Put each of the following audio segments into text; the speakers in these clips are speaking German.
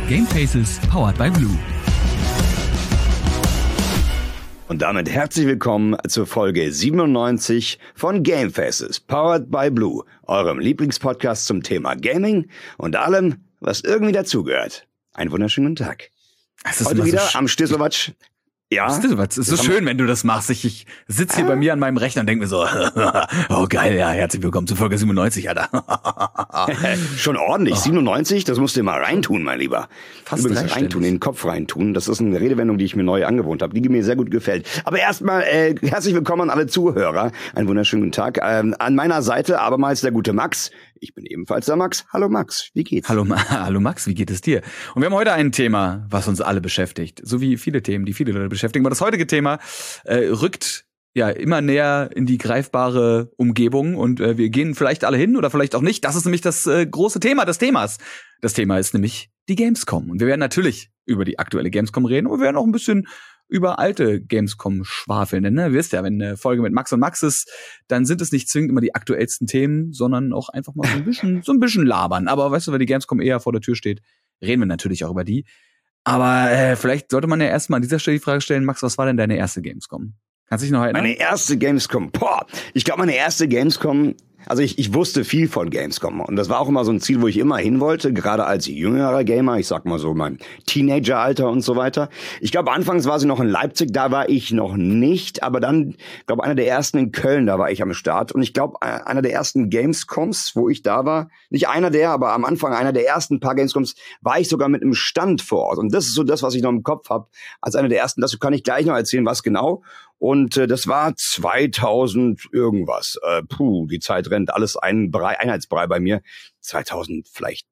Gamefaces powered by Blue. Und damit herzlich willkommen zur Folge 97 von Gamefaces powered by Blue, eurem Lieblingspodcast zum Thema Gaming und allem, was irgendwie dazugehört. Einen wunderschönen Tag. Heute wieder am Stieslowatsch. Ja. Es ist so schön, wenn du das machst. Ich sitze hier bei mir an meinem Rechner und denke mir so, oh geil, ja, herzlich willkommen zu Folge 97, Alter. Schon ordentlich, 97, das musst du mal reintun, mein Lieber. Fast übrigens reintun, in den Kopf reintun. Das ist eine Redewendung, die ich mir neu angewohnt habe, die mir sehr gut gefällt. Aber erstmal herzlich willkommen an alle Zuhörer. Einen wunderschönen guten Tag. An meiner Seite abermals der gute Max. Ich bin ebenfalls der Max. Hallo Max, wie geht's? Hallo Max, wie geht es dir? Und wir haben heute ein Thema, was uns alle beschäftigt. So wie viele Themen, die viele Leute beschäftigen. Aber das heutige Thema rückt ja immer näher in die greifbare Umgebung. Und wir gehen vielleicht alle hin oder vielleicht auch nicht. Das ist nämlich das große Thema des Themas. Das Thema ist nämlich die Gamescom. Und wir werden natürlich über die aktuelle Gamescom reden. Und wir werden auch ein bisschen über alte Gamescom schwafeln. Denn ihr wisst ja, wenn eine Folge mit Max und Max ist, dann sind es nicht zwingend immer die aktuellsten Themen, sondern auch einfach mal so ein bisschen labern. Aber weißt du, wenn die Gamescom eher vor der Tür steht, reden wir natürlich auch über die. Aber vielleicht sollte man ja erstmal an dieser Stelle die Frage stellen, Max, was war denn deine erste Gamescom? Kannst du dich noch erinnern? Meine erste Gamescom, ich glaube, meine erste Gamescom, also ich wusste viel von Gamescom und das war auch immer so ein Ziel, wo ich immer hin wollte, gerade als jüngerer Gamer, ich sag mal so mein Teenageralter und so weiter. Ich glaube, anfangs war sie noch in Leipzig, da war ich noch nicht, aber dann, ich glaube, einer der ersten in Köln, da war ich am Start und ich glaube, einer der ersten Gamescoms, wo ich da war, nicht einer der, aber am Anfang einer der ersten paar Gamescoms, war ich sogar mit einem Stand vor Ort und das ist so das, was ich noch im Kopf habe, als einer der ersten, das kann ich gleich noch erzählen, was genau. Und das war 2000 irgendwas. Die Zeit rennt, alles Einheitsbrei bei mir. 2000 vielleicht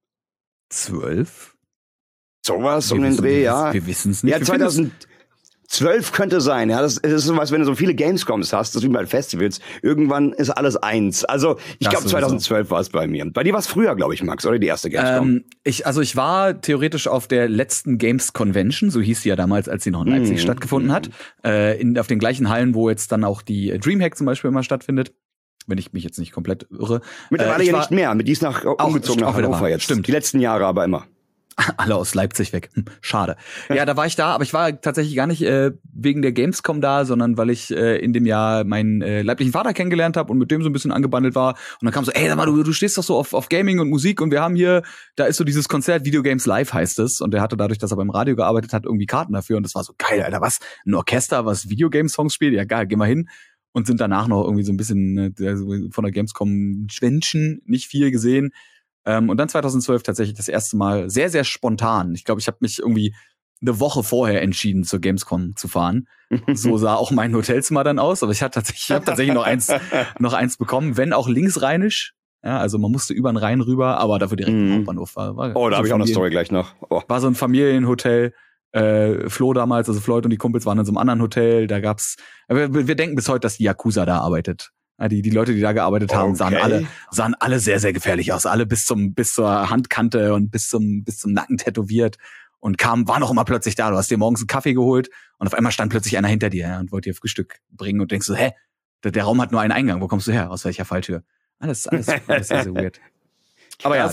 12? Sowas um den Dreh, ja. Wir wissen es nicht. Ja, 2012 könnte sein. Ja, das ist so was, wenn du so viele Gamescoms hast, das ist wie bei Festivals. Irgendwann ist alles eins. Also ich glaube 2012 war es bei mir. Bei dir war es früher, glaube ich, Max, oder die erste Gamescom? Ich war theoretisch auf der letzten Games Convention, so hieß sie ja damals, als sie noch in Leipzig stattgefunden hat. Auf den gleichen Hallen, wo jetzt dann auch die Dreamhack zum Beispiel immer stattfindet. Wenn ich mich jetzt nicht komplett irre. Mittlerweile ja nicht mehr. Die ist umgezogen nach Hannover jetzt. Stimmt. Die letzten Jahre aber immer. Alle aus Leipzig weg. Schade. Ja, da war ich da, aber ich war tatsächlich gar nicht wegen der Gamescom da, sondern weil ich in dem Jahr meinen leiblichen Vater kennengelernt habe und mit dem so ein bisschen angebandelt war. Und dann kam so, ey, sag mal, du stehst doch so auf Gaming und Musik und wir haben hier, da ist so dieses Konzert, Video Games Live heißt es. Und der hatte dadurch, dass er beim Radio gearbeitet hat, irgendwie Karten dafür. Und das war so geil, Alter, was? Ein Orchester, was Videogame-Songs spielt? Ja, geil, geh mal hin. Und sind danach noch irgendwie so ein bisschen von der Gamescom Schwänchen, nicht viel gesehen. Und dann 2012 tatsächlich das erste Mal sehr, sehr spontan. Ich glaube, ich habe mich irgendwie eine Woche vorher entschieden, zur Gamescom zu fahren. So sah auch mein Hotelzimmer dann aus. Aber ich habe tatsächlich noch eins bekommen, wenn auch linksrheinisch. Ja, also man musste über den Rhein rüber, aber dafür direkt im Hauptbahnhof war. Da habe ich auch eine Story gleich noch. War so ein Familienhotel. Flo damals, also Floyd und die Kumpels waren in so einem anderen Hotel. Da gab's, wir denken bis heute, dass die Yakuza da arbeitet. Die Leute, die da gearbeitet haben, sahen alle sehr, sehr gefährlich aus. Alle bis zur Handkante und bis zum Nacken tätowiert und waren auch immer plötzlich da. Du hast dir morgens einen Kaffee geholt und auf einmal stand plötzlich einer hinter dir und wollte dir Frühstück bringen und denkst so, hä? Der Raum hat nur einen Eingang. Wo kommst du her? Aus welcher Falltür? Alles sehr, sehr weird. Aber ja,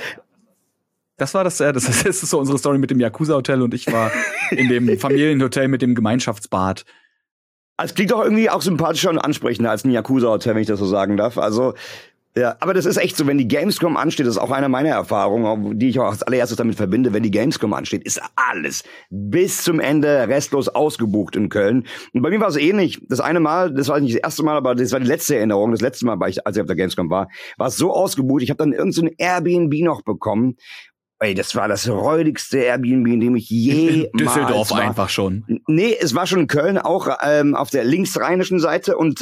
das ist so unsere Story mit dem Yakuza-Hotel und ich war in dem Familienhotel mit dem Gemeinschaftsbad. Es klingt doch irgendwie auch sympathischer und ansprechender als ein Yakuza-Hotel, wenn ich das so sagen darf. Also, ja, aber das ist echt so, wenn die Gamescom ansteht, das ist auch eine meiner Erfahrungen, die ich auch als allererstes damit verbinde, wenn die Gamescom ansteht, ist alles bis zum Ende restlos ausgebucht in Köln. Und bei mir war es ähnlich. Das eine Mal, das war nicht das erste Mal, aber das war die letzte Erinnerung, das letzte Mal, als ich auf der Gamescom war es so ausgebucht, ich habe dann irgend so ein Airbnb noch bekommen. Ey, das war das räudigste Airbnb, in dem ich jemals in Düsseldorf war. Einfach schon. Nee, es war schon in Köln, auch auf der linksrheinischen Seite und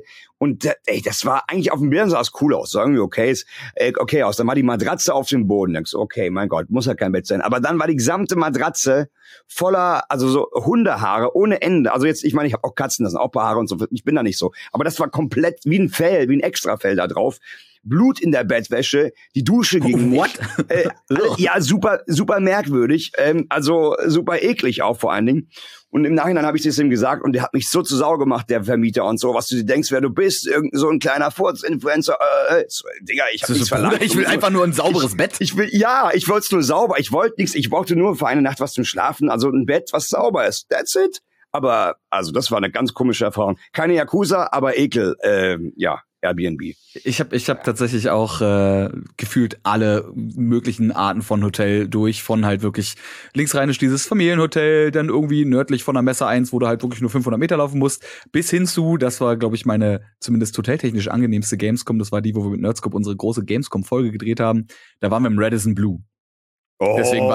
das war eigentlich auf dem Bildern sah es cool aus, sah irgendwie okay aus. Dann war die Matratze auf dem Boden, denkst okay, mein Gott, muss ja kein Bett sein. Aber dann war die gesamte Matratze voller, also so Hundehaare ohne Ende. Also jetzt, ich meine, ich habe auch Katzen, das sind auch Haare und so. Ich bin da nicht so. Aber das war komplett wie ein Fell, wie ein Extrafell da drauf. Blut in der Bettwäsche, die Dusche ging nicht. Ja, super, super merkwürdig. Also super eklig auch vor allen Dingen. Und im Nachhinein habe ich das ihm gesagt und der hat mich so zur Sau gemacht, der Vermieter und so, was du dir denkst, wer du bist, irgend so ein kleiner Furz-Influencer. Digga, ich hab nichts verlangt. Ich will einfach nur ein sauberes Bett. Ich wollte es nur sauber. Ich wollte nichts. Ich brauchte nur für eine Nacht was zum Schlafen. Also ein Bett, was sauber ist. That's it. Aber, also das war eine ganz komische Erfahrung. Keine Yakuza, aber Ekel. Airbnb. Ich hab tatsächlich auch gefühlt alle möglichen Arten von Hotel durch, von halt wirklich linksrheinisch dieses Familienhotel, dann irgendwie nördlich von der Messe 1, wo du halt wirklich nur 500 Meter laufen musst, bis hin zu, das war, glaube ich, meine zumindest hoteltechnisch angenehmste Gamescom, das war die, wo wir mit Nerdscope unsere große Gamescom-Folge gedreht haben, da waren wir im Radisson Blu. Deswegen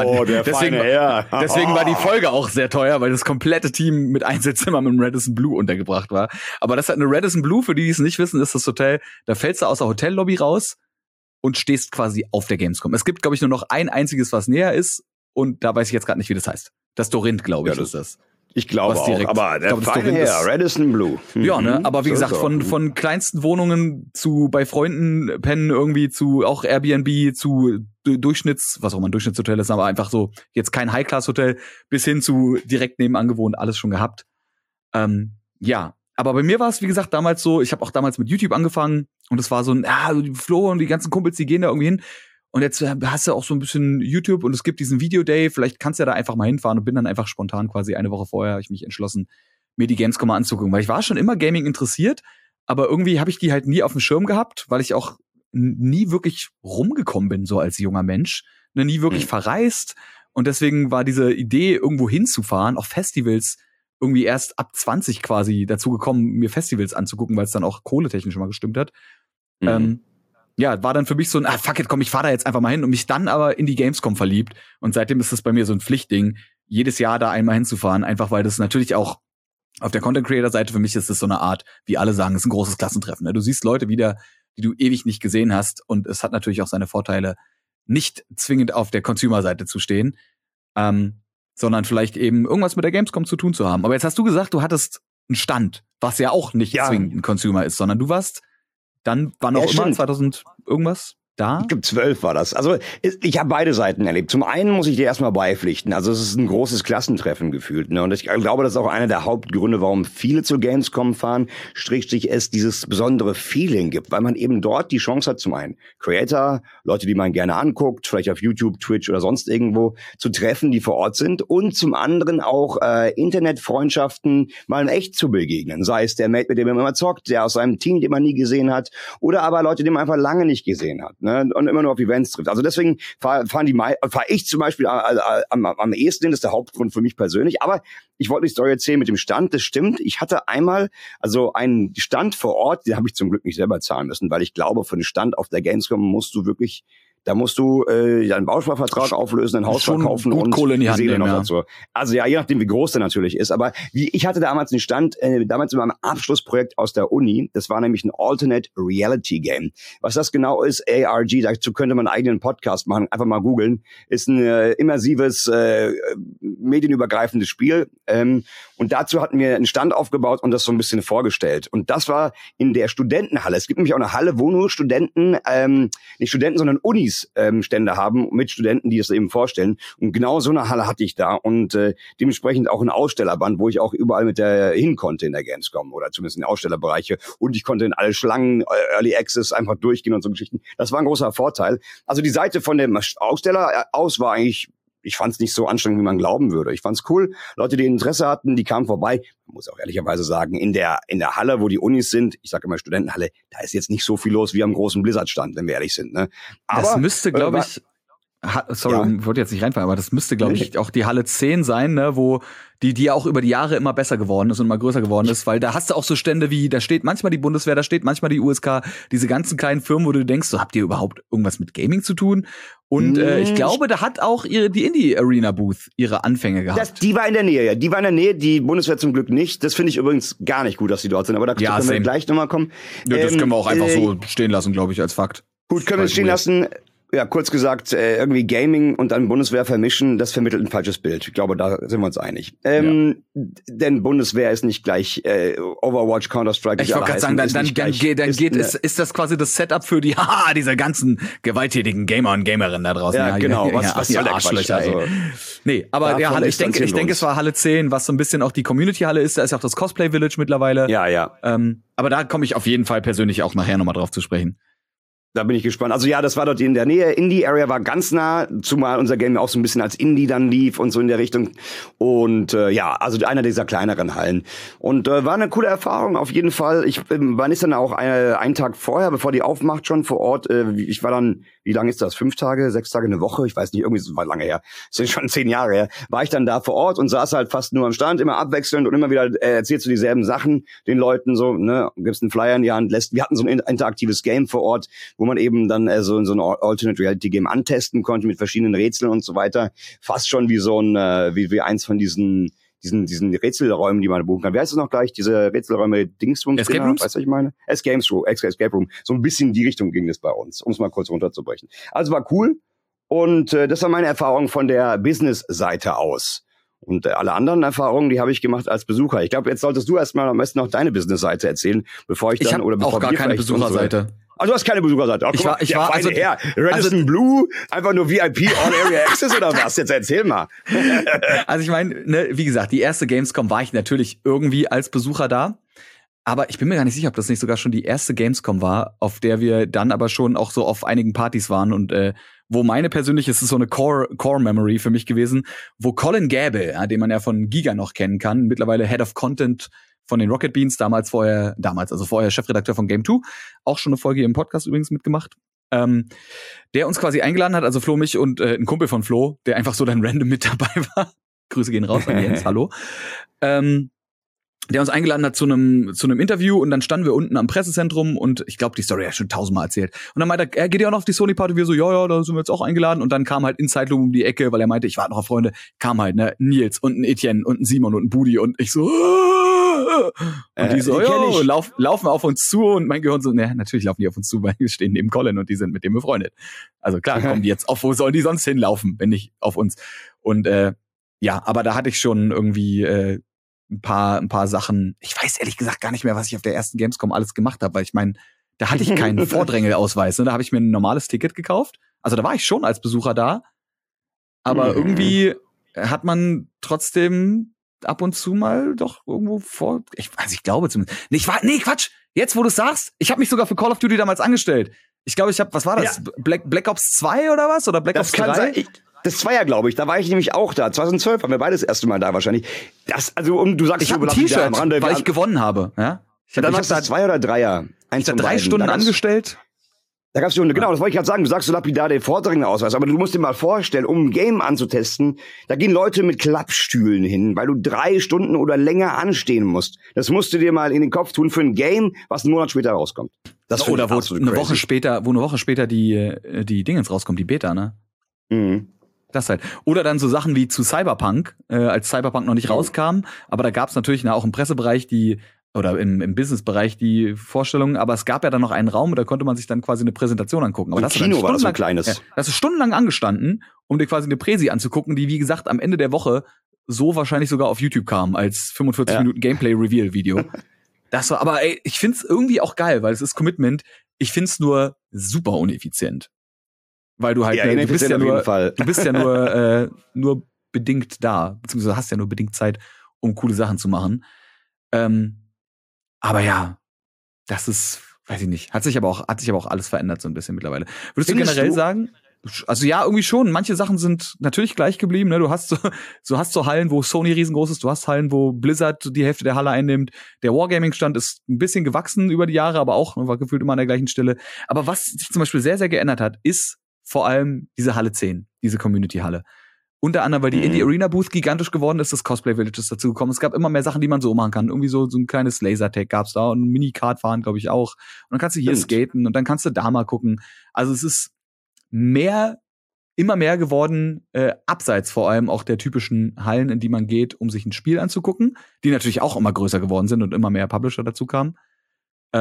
war die Folge auch sehr teuer, weil das komplette Team mit Einzelzimmern im Radisson Blu untergebracht war. Aber das hat eine Radisson Blu, für die, die es nicht wissen, ist das Hotel, da fällst du aus der Hotellobby raus und stehst quasi auf der Gamescom. Es gibt, glaube ich, nur noch ein einziges, was näher ist und da weiß ich jetzt gerade nicht, wie das heißt. Das Dorint, glaube ich, ist das. Ich glaube auch, aber der feine Herr, Radisson Blu. Ja, ne, aber wie gesagt, von kleinsten Wohnungen zu bei Freunden pennen irgendwie zu auch Airbnb zu was auch immer ein Durchschnittshotel ist, aber einfach so jetzt kein High-Class-Hotel bis hin zu direkt nebenan gewohnt, alles schon gehabt. Ja, aber bei mir war es, wie gesagt, damals so, ich habe auch damals mit YouTube angefangen und es war so ein, Flo und die ganzen Kumpels, die gehen da irgendwie hin. Und jetzt hast du auch so ein bisschen YouTube und es gibt diesen Video-Day, vielleicht kannst du ja da einfach mal hinfahren und bin dann einfach spontan quasi eine Woche vorher, habe ich mich entschlossen, mir die Gamescom mal anzugucken, weil ich war schon immer Gaming interessiert, aber irgendwie habe ich die halt nie auf dem Schirm gehabt, weil ich auch nie wirklich rumgekommen bin, so als junger Mensch, nie wirklich verreist und deswegen war diese Idee, irgendwo hinzufahren, auf Festivals, irgendwie erst ab 20 quasi dazu gekommen, mir Festivals anzugucken, weil es dann auch kohletechnisch mal gestimmt hat. Ja, war dann für mich so ein, fuck it, komm, ich fahr da jetzt einfach mal hin und mich dann aber in die Gamescom verliebt. Und seitdem ist das bei mir so ein Pflichtding, jedes Jahr da einmal hinzufahren, einfach weil das natürlich auch auf der Content-Creator-Seite für mich ist das so eine Art, wie alle sagen, ist ein großes Klassentreffen. Ne? Du siehst Leute wieder, die du ewig nicht gesehen hast und es hat natürlich auch seine Vorteile, nicht zwingend auf der Consumer-Seite zu stehen, sondern vielleicht eben irgendwas mit der Gamescom zu tun zu haben. Aber jetzt hast du gesagt, du hattest einen Stand, was ja auch nicht zwingend ein Consumer ist, sondern du warst dann war noch immer 2000 irgendwas da? Ich glaube 12 war das. Also ich habe beide Seiten erlebt. Zum einen muss ich dir erstmal beipflichten. Also es ist ein großes Klassentreffen gefühlt. Ne? Und ich glaube, das ist auch einer der Hauptgründe, warum viele zu Gamescom fahren, / es dieses besondere Feeling gibt. Weil man eben dort die Chance hat, zum einen Creator, Leute, die man gerne anguckt, vielleicht auf YouTube, Twitch oder sonst irgendwo, zu treffen, die vor Ort sind. Und zum anderen auch Internetfreundschaften mal in echt zu begegnen. Sei es der Mate, mit dem man immer zockt, der aus seinem Team, den man nie gesehen hat. Oder aber Leute, die man einfach lange nicht gesehen hat. Ne, und immer nur auf Events trifft. Also deswegen fahr ich zum Beispiel am ehesten hin, das ist der Hauptgrund für mich persönlich. Aber ich wollte die Story erzählen mit dem Stand, das stimmt. Ich hatte einmal einen Stand vor Ort, den habe ich zum Glück nicht selber zahlen müssen, weil ich glaube, für einen Stand auf der Gamescom musst du einen Bausparvertrag auflösen, ein Haus verkaufen und Kohle in die Hand nehmen, ja. So. Also ja, je nachdem, wie groß der natürlich ist. Aber ich hatte damals einen Stand, damals in meinem Abschlussprojekt aus der Uni. Das war nämlich ein Alternate Reality Game. Was das genau ist, ARG, dazu könnte man einen eigenen Podcast machen. Einfach mal googeln. Ist ein immersives, medienübergreifendes Spiel. Und dazu hatten wir einen Stand aufgebaut und das so ein bisschen vorgestellt. Und das war in der Studentenhalle. Es gibt nämlich auch eine Halle, wo nur Studenten, nicht Studenten, sondern Unis Stände haben mit Studenten, die das eben vorstellen. Und genau so eine Halle hatte ich da und dementsprechend auch ein Ausstellerband, wo ich auch überall mit der hin konnte in der Gamescom oder zumindest in den Ausstellerbereiche. Und ich konnte in alle Schlangen, Early Access einfach durchgehen und so Geschichten. Das war ein großer Vorteil. Also die Seite von dem Aussteller aus war eigentlich, ich fand es nicht so anstrengend, wie man glauben würde. Ich fand's cool. Leute, die Interesse hatten, die kamen vorbei. Man muss auch ehrlicherweise sagen, in der Halle, wo die Unis sind, ich sage immer Studentenhalle, da ist jetzt nicht so viel los wie am großen Blizzard-Stand, wenn wir ehrlich sind. Ne? Aber das müsste, glaube ich, ich wollte jetzt nicht reinfallen, aber das müsste, glaube ich, auch die Halle 10 sein, ne, wo die ja auch über die Jahre immer besser geworden ist und immer größer geworden ist, weil da hast du auch so Stände wie, da steht manchmal die Bundeswehr, da steht manchmal die USK, diese ganzen kleinen Firmen, wo du denkst, so, habt ihr überhaupt irgendwas mit Gaming zu tun? Und ich glaube, da hat auch die Indie-Arena-Booth ihre Anfänge gehabt. Die war in der Nähe, ja. Die war in der Nähe, die Bundeswehr zum Glück nicht. Das finde ich übrigens gar nicht gut, dass die dort sind, aber da können wir gleich nochmal kommen. Ja, das können wir auch einfach so stehen lassen, glaube ich, als Fakt. Gut, können wir stehen lassen. ja, kurz gesagt, irgendwie Gaming und dann Bundeswehr vermischen, das vermittelt ein falsches Bild. Ich glaube, da sind wir uns einig. Denn Bundeswehr ist nicht gleich Overwatch, Counter-Strike. Ich wollte gerade sagen, ist das quasi das Setup für die, diese ganzen gewalttätigen Gamer und Gamerinnen da draußen. Ja, genau. Was soll der Quatsch? Also, nee, aber ja, ich denke, es war Halle 10, was so ein bisschen auch die Community-Halle ist. Da ist ja auch das Cosplay-Village mittlerweile. Ja. Aber da komme ich auf jeden Fall persönlich auch nachher nochmal drauf zu sprechen. Da bin ich gespannt. Also ja, das war dort in der Nähe. Indie-Area war ganz nah, zumal unser Game auch so ein bisschen als Indie dann lief und so in der Richtung. Und also einer dieser kleineren Hallen. Und war eine coole Erfahrung auf jeden Fall. Man ist dann auch einen Tag vorher, bevor die aufmacht, schon vor Ort. Ich war dann, wie lange ist das? 5 Tage, 6 Tage, eine Woche? Ich weiß nicht, irgendwie war lange her. Das ist schon 10 Jahre her. War ich dann da vor Ort und saß halt fast nur am Stand, immer abwechselnd und immer wieder erzählst du dieselben Sachen den Leuten so, ne, gibst einen Flyer in die Hand, wir hatten so ein interaktives Game vor Ort, wo man eben dann so ein Alternate Reality Game antesten konnte mit verschiedenen Rätseln und so weiter. Fast schon wie so ein, wie eins von diesen Rätselräumen, die man buchen kann. Wie heißt es noch gleich? Diese Rätselräume Dingsbums? Escape Rooms? Weißt du, was ich meine? Escape Room. So ein bisschen in die Richtung ging es bei uns, um es mal kurz runterzubrechen. Also war cool. Und das war meine Erfahrung von der Business-Seite aus. Und alle anderen Erfahrungen, die habe ich gemacht als Besucher. Ich glaube, jetzt solltest du erstmal am besten noch deine Business-Seite erzählen, bevor ich dann habe auch gar keine Besucherseite. Also du hast keine Besucherseite. Ach, ich war Radisson Blue, einfach nur VIP All Area Access oder was? Jetzt erzähl mal. Also ich meine, ne, wie gesagt, die erste Gamescom war ich natürlich irgendwie als Besucher da. Aber ich bin mir gar nicht sicher, ob das nicht sogar schon die erste Gamescom war, auf der wir dann aber schon auch so auf einigen Partys waren und wo meine persönliche, es ist so eine Core-Memory für mich gewesen, wo Colin Gable, ja, den man ja von Giga noch kennen kann, mittlerweile Head of Content von den Rocket Beans, vorher Chefredakteur von Game 2, auch schon eine Folge im Podcast übrigens mitgemacht, der uns quasi eingeladen hat, also Flo, mich und ein Kumpel von Flo, der einfach so dann random mit dabei war. Grüße gehen raus an Jens, hallo. Der uns eingeladen hat zu einem Interview und dann standen wir unten am Pressezentrum und ich glaube, die Story hat schon 1000-mal erzählt. Und dann meinte er, geht ja auch noch auf die Sony-Party? Wir so, ja, da sind wir jetzt auch eingeladen. Und dann kam halt Inside Loom um die Ecke, weil er meinte, ich warte noch auf Freunde. Kam halt, ne, Nils und ein Etienne und ein Simon und ein Budi und ich so, und die so, laufen auf uns zu und mein Gehirn so, ne, natürlich laufen die auf uns zu, weil wir stehen neben Colin und die sind mit dem befreundet. Also klar, kommen die jetzt auf, wo sollen die sonst hinlaufen, wenn nicht auf uns? Und aber da hatte ich schon irgendwie ein paar Sachen. Ich weiß ehrlich gesagt gar nicht mehr, was ich auf der ersten Gamescom alles gemacht habe, weil ich meine, da hatte ich keinen Vordrängelausweis. Ne? Da habe ich mir ein normales Ticket gekauft. Also da war ich schon als Besucher da. Aber irgendwie hat man trotzdem ab und zu mal doch irgendwo ich glaube zumindest. Nee, Quatsch. Jetzt, wo du es sagst, ich habe mich sogar für Call of Duty damals angestellt. Ich glaube, was war das? Ja. Black Ops 2 oder was? Oder Black Ops 3? Kann sein. Das war ja, glaube ich, da war ich nämlich auch da. 2012 waren wir beide das erste Mal da wahrscheinlich. Du sagst, ich habe ein T-Shirt, am Rande, weil ich gewonnen habe. Ja? Ich hab da 2 oder 3er. Ich habe 3 Stunden angestellt. Da gab's schon, genau, das wollte ich gerade sagen. Du sagst so lapidar den Vordringenausweis, aber du musst dir mal vorstellen, um ein Game anzutesten, da gehen Leute mit Klappstühlen hin, weil du 3 Stunden oder länger anstehen musst. Das musst du dir mal in den Kopf tun für ein Game, was einen Monat später rauskommt. Das oder wo eine Woche später die Dingens rauskommt, die Beta, ne? Mhm. Das halt. Oder dann so Sachen wie zu Cyberpunk, als Cyberpunk noch nicht rauskam, aber da gab's natürlich auch im Pressebereich oder im Businessbereich die Vorstellungen, aber es gab ja dann noch einen Raum, da konnte man sich dann quasi eine Präsentation angucken. Aber das Kino war das so ein kleines. Ja, das ist stundenlang angestanden, um dir quasi eine Präsi anzugucken, die, wie gesagt, am Ende der Woche so wahrscheinlich sogar auf YouTube kam, als 45 Minuten Gameplay-Reveal-Video. Das war, aber ey, ich find's irgendwie auch geil, weil es ist Commitment. Ich find's nur super uneffizient. Weil du halt, du bist ja nur bedingt da, beziehungsweise hast ja nur bedingt Zeit, um coole Sachen zu machen. Aber ja, das ist, weiß ich nicht, hat sich aber auch alles verändert so ein bisschen mittlerweile. Würdest du generell sagen? Also ja, irgendwie schon. Manche Sachen sind natürlich gleich geblieben. Ne? Du hast so Hallen, wo Sony riesengroß ist. Du hast Hallen, wo Blizzard die Hälfte der Halle einnimmt. Der Wargaming-Stand ist ein bisschen gewachsen über die Jahre, aber auch war gefühlt immer an der gleichen Stelle. Aber was sich zum Beispiel sehr, sehr geändert hat, ist vor allem diese Halle 10, diese Community-Halle. Unter anderem, weil die Indie-Arena-Booth gigantisch geworden ist, das Cosplay-Village ist dazu gekommen. Es gab immer mehr Sachen, die man so machen kann. Irgendwie so ein kleines Lasertag gab's da und ein Mini-Kart fahren, glaube ich, auch. Und dann kannst du hier skaten und dann kannst du da mal gucken. Also es ist immer mehr geworden, abseits vor allem auch der typischen Hallen, in die man geht, um sich ein Spiel anzugucken, die natürlich auch immer größer geworden sind und immer mehr Publisher dazu kamen.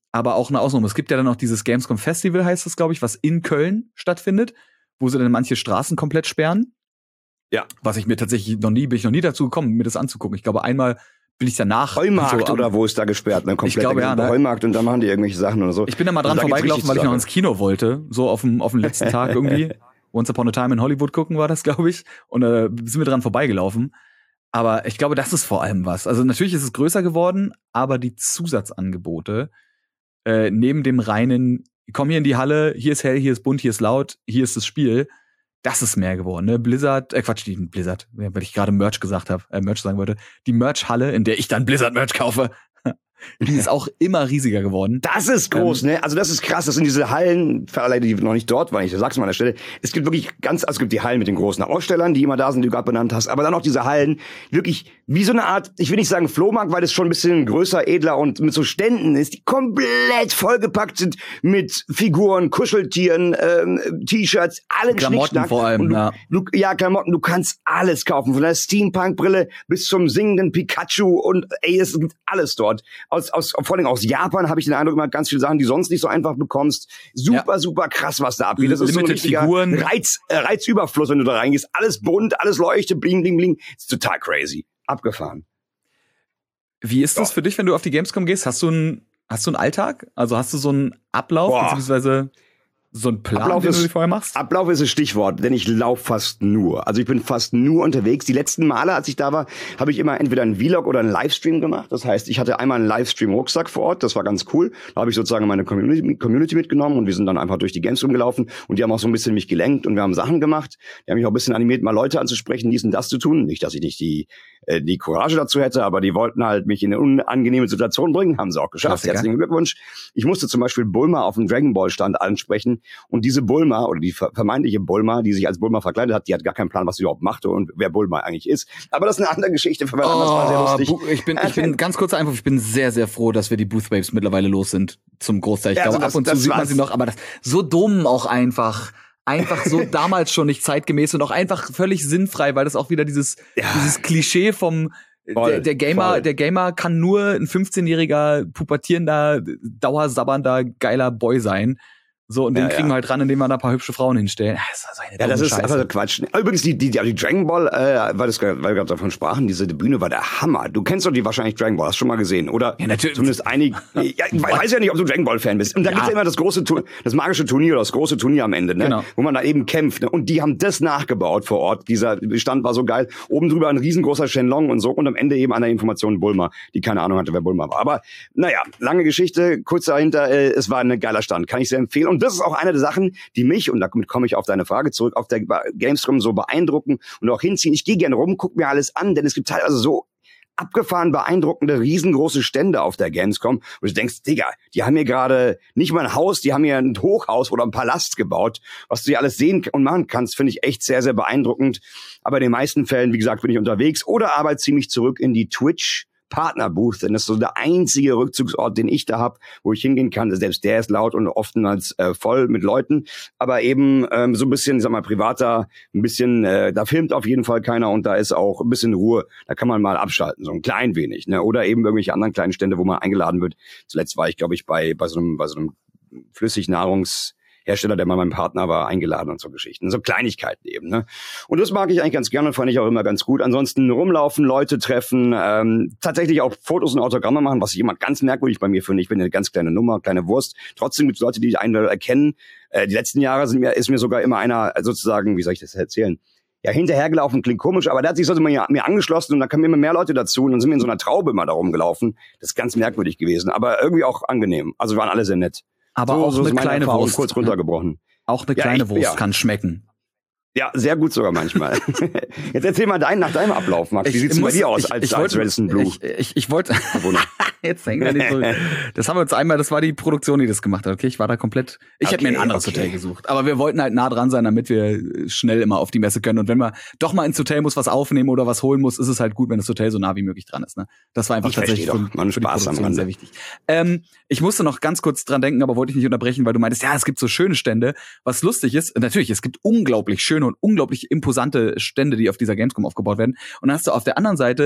aber auch eine Ausnahme. Es gibt ja dann noch dieses Gamescom Festival, heißt das, glaube ich, was in Köln stattfindet, wo sie dann manche Straßen komplett sperren. Ja. Was ich mir tatsächlich bin ich noch nie dazu gekommen, mir das anzugucken. Ich glaube, einmal bin ich danach. Heumarkt oder wo ist da gesperrt? Ne? Ich glaube, ja. Ne? Heumarkt und da machen die irgendwelche Sachen oder so. Ich bin da mal dran vorbeigelaufen, weil ich noch ins Kino wollte. So auf dem letzten Tag irgendwie. Once Upon a Time in Hollywood gucken war das, glaube ich. Und sind wir dran vorbeigelaufen. Aber ich glaube, das ist vor allem was. Also natürlich ist es größer geworden, aber die Zusatzangebote neben dem reinen, komm hier in die Halle, hier ist hell, hier ist bunt, hier ist laut, hier ist das Spiel, das ist mehr geworden. Ne? Blizzard, Blizzard, weil ich gerade Merch gesagt habe, Merch sagen wollte. Die Merch-Halle, in der ich dann Blizzard-Merch kaufe, die ist auch immer riesiger geworden. Das ist groß, ne? Also das ist krass. Das sind diese Hallen, für alle, die noch nicht dort waren, ich sag's mal an der Stelle. Es gibt wirklich es gibt die Hallen mit den großen Ausstellern, die immer da sind, die du gerade benannt hast. Aber dann auch diese Hallen, wirklich wie so eine Art, ich will nicht sagen Flohmarkt, weil das schon ein bisschen größer, edler und mit so Ständen ist, die komplett vollgepackt sind mit Figuren, Kuscheltieren, T-Shirts, allen Klamotten vor allem, ja. Klamotten, du kannst alles kaufen. Von der Steampunk-Brille bis zum singenden Pikachu und es gibt alles dort. Vor allem aus Japan habe ich den Eindruck, immer ganz viele Sachen, die du sonst nicht so einfach bekommst. Super krass, was da abgeht. Das ist so ein richtiger Reizüberfluss, wenn du da reingehst. Alles bunt, alles leuchtet, bling, bling, bling. Das ist total crazy. Abgefahren. Wie ist das für dich, wenn du auf die Gamescom gehst? Hast du einen Alltag? Also hast du so einen Ablauf, beziehungsweise so ein Plan, den du dir vorher machst? Ablauf ist das Stichwort, denn ich laufe fast nur. Also ich bin fast nur unterwegs. Die letzten Male, als ich da war, habe ich immer entweder einen Vlog oder einen Livestream gemacht. Das heißt, ich hatte einmal einen Livestream-Rucksack vor Ort. Das war ganz cool. Da habe ich sozusagen meine Community mitgenommen und wir sind dann einfach durch die Games rumgelaufen. Und die haben auch so ein bisschen mich gelenkt und wir haben Sachen gemacht. Die haben mich auch ein bisschen animiert, mal Leute anzusprechen, dies und das zu tun. Nicht, dass ich nicht die Courage dazu hätte, aber die wollten halt mich in eine unangenehme Situation bringen. Haben sie auch geschafft. Klassiker. Herzlichen Glückwunsch. Ich musste zum Beispiel Bulma auf dem Dragon Ball Stand ansprechen. Und diese Bulma, oder die vermeintliche Bulma, die sich als Bulma verkleidet hat, die hat gar keinen Plan, was sie überhaupt machte und wer Bulma eigentlich ist. Aber das ist eine andere Geschichte. Für das war sehr lustig. Ich bin ganz kurzer Einwurf, ich bin sehr, sehr froh, dass wir die Booth Waves mittlerweile los sind. Zum Großteil. Ich glaube, ab und zu sieht man sie noch, aber das so dumm auch einfach so damals schon nicht zeitgemäß und auch einfach völlig sinnfrei, weil das auch wieder dieses Klischee vom der Gamer kann nur ein 15-jähriger, pubertierender, dauersabbernder, geiler Boy sein. So, und den kriegen wir halt ran, indem wir da ein paar hübsche Frauen hinstellen. Das ist einfach Quatsch. Übrigens, die Dragon Ball, weil wir gerade davon sprachen, diese Bühne war der Hammer. Du kennst doch die wahrscheinlich Dragon Ball, hast schon mal gesehen, oder? Ja, natürlich. Zumindest einige. Ich weiß ja nicht, ob du Dragon Ball Fan bist. Und da gibt's ja immer das magische Turnier, das große Turnier am Ende, ne? Genau. Wo man da eben kämpft, ne? Und die haben das nachgebaut vor Ort. Dieser Stand war so geil. Oben drüber ein riesengroßer Shenlong und so. Und am Ende eben an der Information Bulma, die keine Ahnung hatte, wer Bulma war. Aber, naja, lange Geschichte, kurz dahinter, es war ein geiler Stand. Kann ich sehr empfehlen. Und das ist auch eine der Sachen, die mich, und damit komme ich auf deine Frage zurück, auf der Gamescom so beeindrucken und auch hinziehen. Ich gehe gerne rum, guck mir alles an, denn es gibt teilweise so abgefahren beeindruckende, riesengroße Stände auf der Gamescom, wo du denkst, Digga, die haben hier gerade nicht mal ein Haus, die haben hier ein Hochhaus oder ein Palast gebaut. Was du hier alles sehen und machen kannst, finde ich echt sehr, sehr beeindruckend. Aber in den meisten Fällen, wie gesagt, bin ich unterwegs oder arbeite ziemlich zurück in die Twitch Partnerbooth, denn das ist so der einzige Rückzugsort, den ich da habe, wo ich hingehen kann. Selbst der ist laut und oftmals voll mit Leuten, aber eben so ein bisschen, ich sag mal, privater, ein bisschen, da filmt auf jeden Fall keiner und da ist auch ein bisschen Ruhe. Da kann man mal abschalten, so ein klein wenig, ne? Oder eben irgendwelche anderen kleinen Stände, wo man eingeladen wird. Zuletzt war ich, glaube ich, bei so einem Flüssignahrungshersteller, der mal mein Partner war, eingeladen und so Geschichten. So Kleinigkeiten eben, ne? Und das mag ich eigentlich ganz gerne und fand ich auch immer ganz gut. Ansonsten rumlaufen, Leute treffen, tatsächlich auch Fotos und Autogramme machen, was ich immer ganz merkwürdig bei mir finde. Ich bin eine ganz kleine Nummer, kleine Wurst. Trotzdem gibt es Leute, die einen erkennen. Die letzten Jahre ist mir sogar immer einer sozusagen, wie soll ich das erzählen? Ja, hinterhergelaufen, klingt komisch, aber der hat sich so mir angeschlossen und da kamen immer mehr Leute dazu und dann sind wir in so einer Traube immer da rumgelaufen. Das ist ganz merkwürdig gewesen, aber irgendwie auch angenehm. Also wir waren alle sehr nett. Aber auch eine kleine Wurst. Kurz runtergebrochen. Auch eine kleine Wurst kann schmecken. Ja, sehr gut sogar manchmal. Jetzt erzähl mal nach deinem Ablauf, Max. Wie sieht's denn bei dir aus als Radisson Blue? Ich wollte... Jetzt hängt er nicht so. Das haben wir uns einmal, das war die Produktion, die das gemacht hat. Okay, ich war da komplett... Ich hätte mir ein anderes Hotel gesucht. Aber wir wollten halt nah dran sein, damit wir schnell immer auf die Messe können. Und wenn man doch mal ins Hotel muss, was aufnehmen oder was holen muss, ist es halt gut, wenn das Hotel so nah wie möglich dran ist. Ne? Das war einfach tatsächlich für die Produktion sehr wichtig. Ich musste noch ganz kurz dran denken, aber wollte ich nicht unterbrechen, weil du meintest, ja, es gibt so schöne Stände. Was lustig ist, natürlich, es gibt unglaublich schöne und unglaublich imposante Stände, die auf dieser Gamescom aufgebaut werden. Und dann hast du auf der anderen Seite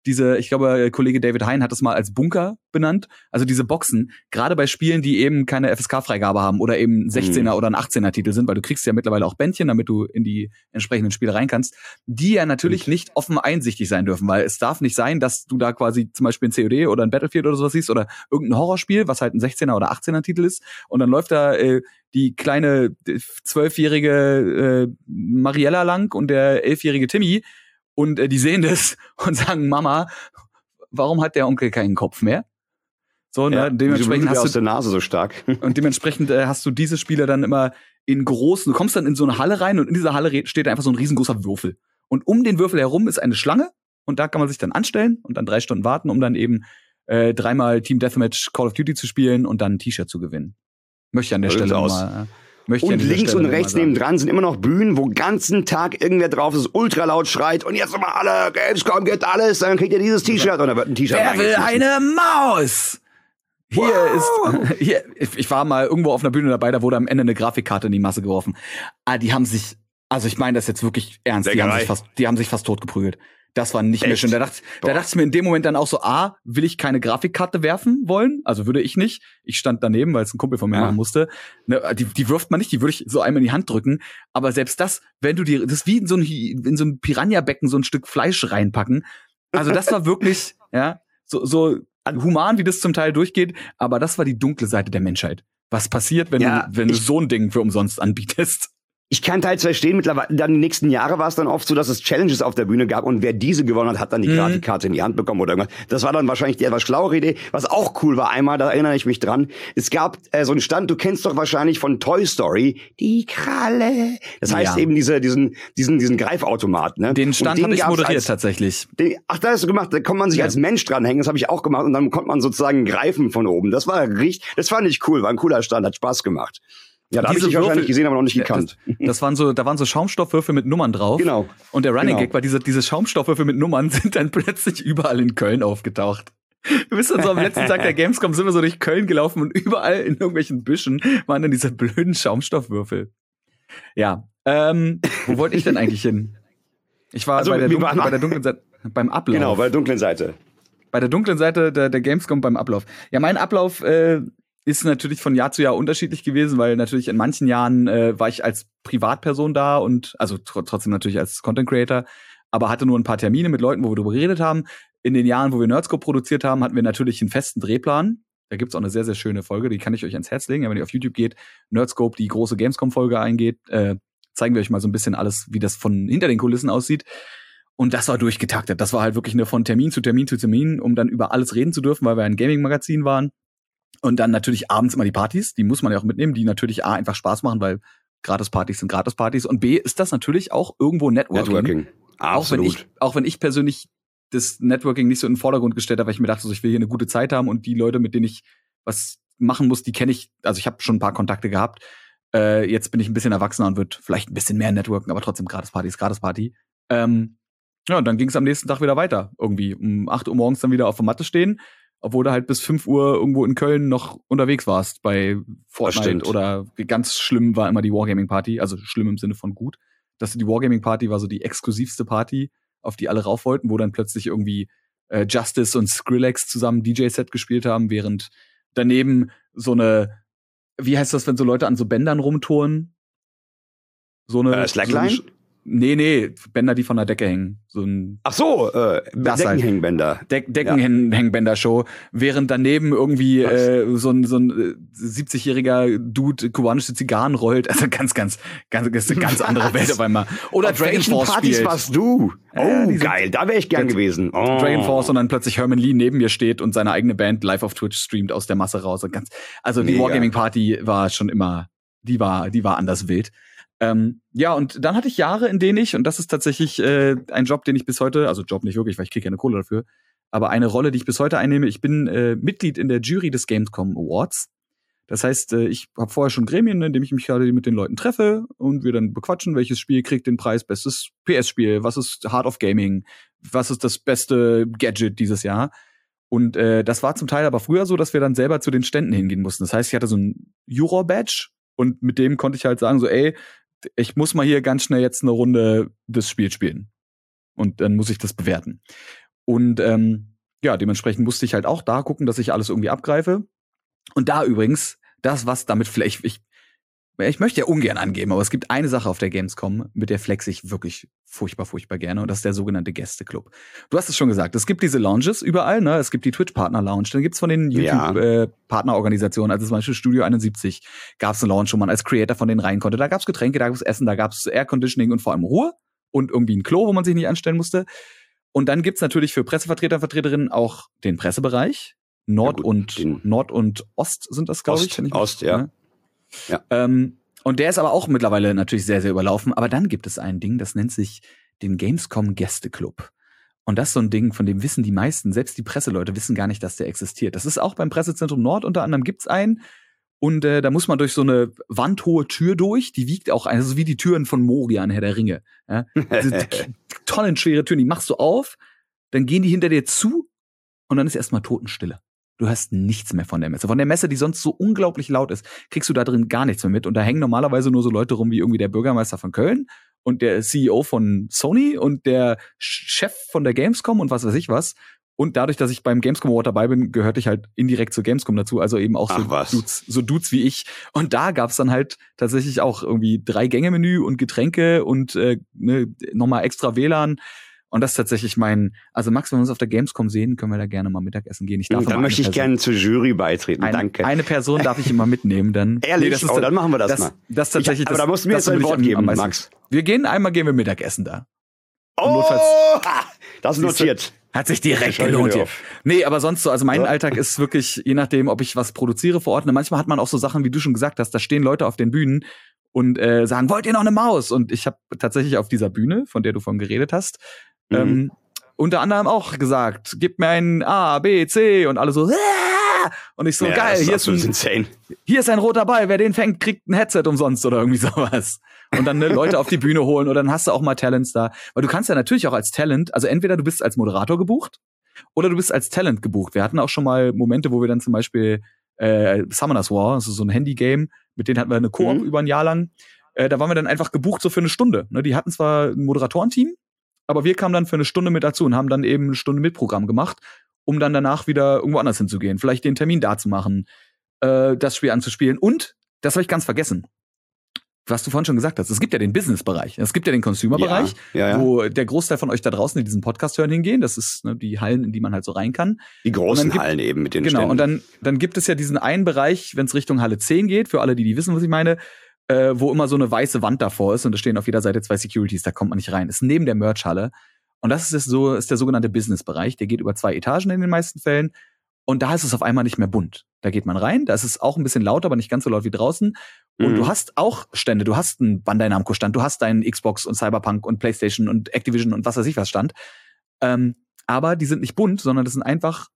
ich glaube, Kollege David Hein hat das mal als Bunker benannt. Also diese Boxen, gerade bei Spielen, die eben keine FSK-Freigabe haben oder eben 16er oder ein 18er-Titel sind, weil du kriegst ja mittlerweile auch Bändchen, damit du in die entsprechenden Spiele rein kannst, die ja natürlich nicht offen einsichtig sein dürfen, weil es darf nicht sein, dass du da quasi zum Beispiel ein COD oder ein Battlefield oder sowas siehst oder irgendein Horrorspiel, was halt ein 16er oder 18er-Titel ist, und dann läuft da die kleine 12-jährige Mariella lang und der 11-jährige Timmy und die sehen das und sagen, Mama, warum hat der Onkel keinen Kopf mehr? So, ne? Dementsprechend hast du aus der Nase so stark. Und dementsprechend hast du diese Spiele dann immer in großen, du kommst dann in so eine Halle rein und in dieser Halle steht einfach so ein riesengroßer Würfel. Und um den Würfel herum ist eine Schlange und da kann man sich dann anstellen und dann 3 Stunden warten, um dann eben 3-mal Team Deathmatch Call of Duty zu spielen und dann ein T-Shirt zu gewinnen. Möchte ich an der Stelle mal. Und links und rechts nebendran sind immer noch Bühnen, wo den ganzen Tag irgendwer drauf ist, ultra laut schreit und jetzt nochmal alle, Gamescom geht alles, dann kriegt ihr dieses T-Shirt und dann wird ein T-Shirt. Wer will eine Maus? Hier, ich war mal irgendwo auf einer Bühne dabei, da wurde am Ende eine Grafikkarte in die Masse geworfen. Die haben sich, also ich meine das jetzt wirklich ernst, die haben sich fast totgeprügelt. Das war nicht mehr schön. Da dachte ich mir in dem Moment dann auch so, will ich keine Grafikkarte werfen wollen? Also würde ich nicht. Ich stand daneben, weil es ein Kumpel von mir machen musste. Ne, die wirft man nicht, die würde ich so einmal in die Hand drücken. Aber selbst das, wenn du das ist wie in so ein Piranha-Becken so ein Stück Fleisch reinpacken. Also das war wirklich, so human, wie das zum Teil durchgeht. Aber das war die dunkle Seite der Menschheit. Was passiert, wenn du so ein Ding für umsonst anbietest? Ich kann teils verstehen, mittlerweile, dann die nächsten Jahre war es dann oft so, dass es Challenges auf der Bühne gab und wer diese gewonnen hat, hat dann die Grafikkarte in die Hand bekommen oder irgendwas. Das war dann wahrscheinlich die etwas schlauere Idee. Was auch cool war einmal, da erinnere ich mich dran, es gab so einen Stand, du kennst doch wahrscheinlich von Toy Story, die Kralle. Das heißt eben diesen Greifautomat, ne? Den Stand habe ich moderiert tatsächlich. Da hast du gemacht, da konnte man sich als Mensch dranhängen, das habe ich auch gemacht und dann konnte man sozusagen greifen von oben. Das fand ich cool, war ein cooler Stand, hat Spaß gemacht. Ja, da habe ich dich wahrscheinlich gesehen, aber noch nicht gekannt. Da waren so Schaumstoffwürfel mit Nummern drauf. Genau. Und der Running Gag war, diese Schaumstoffwürfel mit Nummern sind dann plötzlich überall in Köln aufgetaucht. Wir wissen so, am letzten Tag der Gamescom sind wir so durch Köln gelaufen und überall in irgendwelchen Büschen waren dann diese blöden Schaumstoffwürfel. Wo wollte ich denn eigentlich hin? Ich war bei der dunklen Seite, beim Ablauf. Genau, bei der dunklen Seite. Bei der dunklen Seite der Gamescom beim Ablauf. Ja, mein Ablauf ist natürlich von Jahr zu Jahr unterschiedlich gewesen, weil natürlich in manchen Jahren war ich als Privatperson da und also trotzdem natürlich als Content Creator, aber hatte nur ein paar Termine mit Leuten, wo wir darüber geredet haben. In den Jahren, wo wir Nerdscope produziert haben, hatten wir natürlich einen festen Drehplan. Da gibt's auch eine sehr, sehr schöne Folge, die kann ich euch ans Herz legen. Wenn ihr auf YouTube geht, Nerdscope, die große Gamescom-Folge eingeht, zeigen wir euch mal so ein bisschen alles, wie das von hinter den Kulissen aussieht. Und das war durchgetaktet. Das war halt wirklich von Termin zu Termin zu Termin, um dann über alles reden zu dürfen, weil wir ein Gaming-Magazin waren. Und dann natürlich abends immer die Partys, die muss man ja auch mitnehmen, die natürlich A, einfach Spaß machen, weil Gratispartys sind Gratispartys. Und B, ist das natürlich auch irgendwo Networking. Absolut. Auch wenn ich persönlich das Networking nicht so in den Vordergrund gestellt habe, weil ich mir dachte, so, ich will hier eine gute Zeit haben und die Leute, mit denen ich was machen muss, die kenne ich, also ich habe schon ein paar Kontakte gehabt. Jetzt bin ich ein bisschen erwachsener und wird vielleicht ein bisschen mehr networken, aber trotzdem Gratisparty. Und dann ging es am nächsten Tag wieder weiter. Irgendwie um 8 Uhr morgens dann wieder auf der Matte stehen, obwohl du halt bis 5 Uhr irgendwo in Köln noch unterwegs warst bei Fortnite oder ganz schlimm war immer die Wargaming-Party, also schlimm im Sinne von gut. Die Wargaming-Party war so die exklusivste Party, auf die alle rauf wollten, wo dann plötzlich irgendwie Justice und Skrillex zusammen DJ-Set gespielt haben, während daneben so eine, wie heißt das, wenn so Leute an so Bändern rumtouren? So eine Slackline? Nee, Bänder, die von der Decke hängen. So ein Deckenhängbänder. Deckenhängbänder-Show. Während daneben irgendwie so ein 70-jähriger Dude kubanische Zigarren rollt. Also ganz andere Welt auf einmal. Oder auf Dragon Force Partys spielt. warst du? Geil, da wäre ich gern gewesen. Dragon Force und dann plötzlich Herman Lee neben mir steht und seine eigene Band live auf Twitch streamt aus der Masse raus. Und die Wargaming-Party war schon immer, die war anders wild. Und dann hatte ich Jahre, in denen und das ist tatsächlich ein Job, den ich bis heute, also Job nicht wirklich, weil ich kriege keine Kohle dafür, aber eine Rolle, die ich bis heute einnehme. Ich bin Mitglied in der Jury des Gamescom Awards. Das heißt, ich habe vorher schon Gremien, in denen ich mich gerade mit den Leuten treffe und wir dann bequatschen, welches Spiel kriegt den Preis, bestes PS-Spiel, was ist Heart of Gaming, was ist das beste Gadget dieses Jahr. Und das war zum Teil aber früher so, dass wir dann selber zu den Ständen hingehen mussten. Das heißt, ich hatte so ein Juror-Badge und mit dem konnte ich halt sagen so, ey, ich muss mal hier ganz schnell jetzt eine Runde das Spiel spielen. Und dann muss ich das bewerten. Und ja, dementsprechend musste ich halt auch da gucken, dass ich alles irgendwie abgreife. Und da übrigens, das, was damit vielleicht, ich möchte ja ungern angeben, aber es gibt eine Sache auf der Gamescom, mit der flex ich wirklich furchtbar, furchtbar gerne, und das ist der sogenannte Gästeclub. Du hast es schon gesagt, es gibt diese Lounges überall, ne? Es gibt die Twitch-Partner-Lounge, dann gibt's von den YouTube-Partnerorganisationen, also zum Beispiel Studio 71, gab's eine Lounge, wo man als Creator von denen rein konnte. Da gab's Getränke, da gab's Essen, da gab's Air-Conditioning und vor allem Ruhe und irgendwie ein Klo, wo man sich nicht anstellen musste. Und dann gibt's natürlich für Pressevertreter, Vertreterinnen auch den Pressebereich. Nord und Ost sind das, glaube ich. Ost, ja. Ne? Ja. Und der ist aber auch mittlerweile natürlich sehr, sehr überlaufen. Aber dann gibt es ein Ding, das nennt sich den Gamescom Gästeclub. Und das ist so ein Ding, von dem wissen die meisten, selbst die Presseleute wissen gar nicht, dass der existiert. Das ist auch beim Pressezentrum Nord unter anderem gibt's einen. Und da muss man durch so eine wandhohe Tür durch. Die wiegt auch, also wie die Türen von Moria in Herr der Ringe. Ja? Diese tonnenschwere Türen, die machst du auf, dann gehen die hinter dir zu und dann ist erstmal Totenstille. Du hörst nichts mehr von der Messe. Von der Messe, die sonst so unglaublich laut ist, kriegst du da drin gar nichts mehr mit. Und da hängen normalerweise nur so Leute rum wie irgendwie der Bürgermeister von Köln und der CEO von Sony und der Chef von der Gamescom und was weiß ich was. Und dadurch, dass ich beim Gamescom Award dabei bin, gehörte ich halt indirekt zur Gamescom dazu. Also eben auch so Dudes wie ich. Und da gab's dann halt tatsächlich auch irgendwie 3-Gänge-Menü und Getränke und nochmal extra WLAN. Und das ist tatsächlich also Max, wenn wir uns auf der Gamescom sehen, können wir da gerne mal Mittagessen gehen. Dann möchte ich gerne zur Jury beitreten, danke. Eine Person darf ich immer mitnehmen, dann. Ehrlich? Nee, dann machen wir das mal. Das tatsächlich. Aber da musst du mir jetzt ein Wort geben, Max. Gehen wir Mittagessen da. Oh, das ist notiert. Hat sich direkt gelohnt hier. Nee, aber sonst so, also mein Alltag ist wirklich, je nachdem, ob ich was produziere vor Ort, manchmal hat man auch so Sachen, wie du schon gesagt hast, da stehen Leute auf den Bühnen und sagen, wollt ihr noch eine Maus? Und ich habe tatsächlich auf dieser Bühne, von der du vorhin geredet hast, unter anderem auch gesagt, gib mir ein A, B, C und alle so, Aah! Und ich so, geil, hier ist ein roter Ball, wer den fängt, kriegt ein Headset umsonst oder irgendwie sowas. Und dann Leute auf die Bühne holen oder dann hast du auch mal Talents da. Weil du kannst ja natürlich auch als Talent, also entweder du bist als Moderator gebucht oder du bist als Talent gebucht. Wir hatten auch schon mal Momente, wo wir dann zum Beispiel Summoners War, also so ein Handy-Game, mit denen hatten wir eine Koop über ein Jahr lang. Da waren wir dann einfach gebucht so für eine Stunde. Die hatten zwar ein Moderatorenteam, aber wir kamen dann für eine Stunde mit dazu und haben dann eben eine Stunde mit Programm gemacht, um dann danach wieder irgendwo anders hinzugehen. Vielleicht den Termin da zu machen, das Spiel anzuspielen. Und, das habe ich ganz vergessen, was du vorhin schon gesagt hast, es gibt ja den Business-Bereich, es gibt ja den Consumer-Bereich, wo der Großteil von euch da draußen, die diesen Podcast hören, hingehen. Das ist die Hallen, in die man halt so rein kann. Die großen Hallen eben mit den Ständen. Genau, und dann gibt es ja diesen einen Bereich, wenn es Richtung Halle 10 geht, für alle, die wissen, was ich meine, wo immer so eine weiße Wand davor ist und da stehen auf jeder Seite 2 Securities, da kommt man nicht rein. Das ist neben der Merch-Halle. Und das ist der sogenannte Business-Bereich. Der geht über 2 Etagen in den meisten Fällen. Und da ist es auf einmal nicht mehr bunt. Da geht man rein, da ist es auch ein bisschen lauter, aber nicht ganz so laut wie draußen. Und du hast auch Stände, du hast einen Bandai Namco-Stand, du hast deinen Xbox und Cyberpunk und PlayStation und Activision und was weiß ich was Stand. Aber die sind nicht bunt, sondern das sind einfach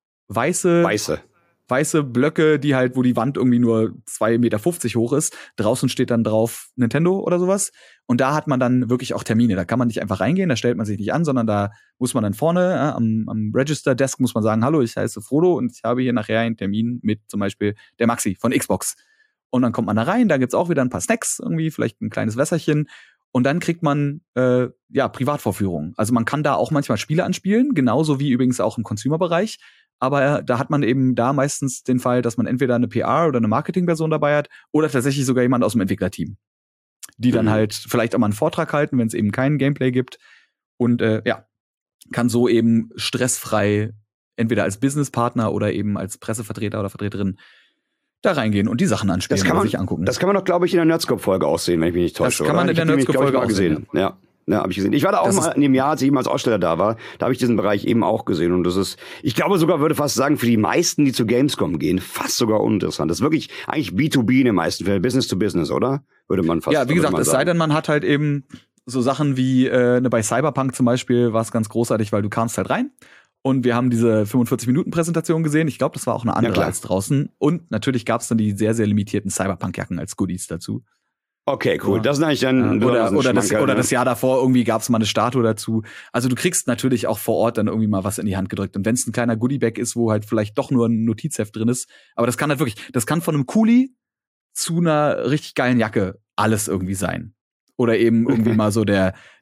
weiße Blöcke, die halt, wo die Wand irgendwie nur 2,50 Meter hoch ist. Draußen steht dann drauf Nintendo oder sowas. Und da hat man dann wirklich auch Termine. Da kann man nicht einfach reingehen, da stellt man sich nicht an, sondern da muss man dann vorne am Register-Desk muss man sagen, hallo, ich heiße Frodo und ich habe hier nachher einen Termin mit zum Beispiel der Maxi von Xbox. Und dann kommt man da rein, da gibt's auch wieder ein paar Snacks, irgendwie vielleicht ein kleines Wässerchen. Und dann kriegt man Privatvorführungen. Also man kann da auch manchmal Spiele anspielen, genauso wie übrigens auch im Consumer-Bereich. Aber da hat man eben da meistens den Fall, dass man entweder eine PR oder eine Marketingperson dabei hat oder tatsächlich sogar jemand aus dem Entwicklerteam, die dann halt vielleicht auch mal einen Vortrag halten, wenn es eben keinen Gameplay gibt. Und kann so eben stressfrei entweder als Businesspartner oder eben als Pressevertreter oder Vertreterin da reingehen und die Sachen anspielen und sich angucken. Das kann man doch, glaube ich, in der Nerdscope-Folge auch sehen, wenn ich mich nicht täusche. Das kann man in der Nerdscope-Folge auch sehen. Ja, habe ich gesehen. Ich war da auch mal in dem Jahr, als ich eben als Aussteller da war, da habe ich diesen Bereich eben auch gesehen. Und das ist, ich glaube sogar, würde fast sagen, für die meisten, die zu Gamescom gehen, fast sogar uninteressant. Das ist wirklich eigentlich B2B in den meisten Fällen, Business to Business, oder? Würde man fast sagen. Ja, wie gesagt, es sei denn, man hat halt eben so Sachen wie bei Cyberpunk zum Beispiel war es ganz großartig, weil du kamst halt rein und wir haben diese 45-Minuten-Präsentation gesehen. Ich glaube, das war auch eine andere als draußen. Und natürlich gab es dann die sehr, sehr limitierten Cyberpunk-Jacken als Goodies dazu. Okay, cool. Ja. Das ist eigentlich dann oder das Jahr davor irgendwie gab es mal eine Statue dazu. Also du kriegst natürlich auch vor Ort dann irgendwie mal was in die Hand gedrückt. Und wenn es ein kleiner Goodiebag ist, wo halt vielleicht doch nur ein Notizheft drin ist, aber das kann halt wirklich, das kann von einem Kuli zu einer richtig geilen Jacke alles irgendwie sein. Oder eben irgendwie mal so der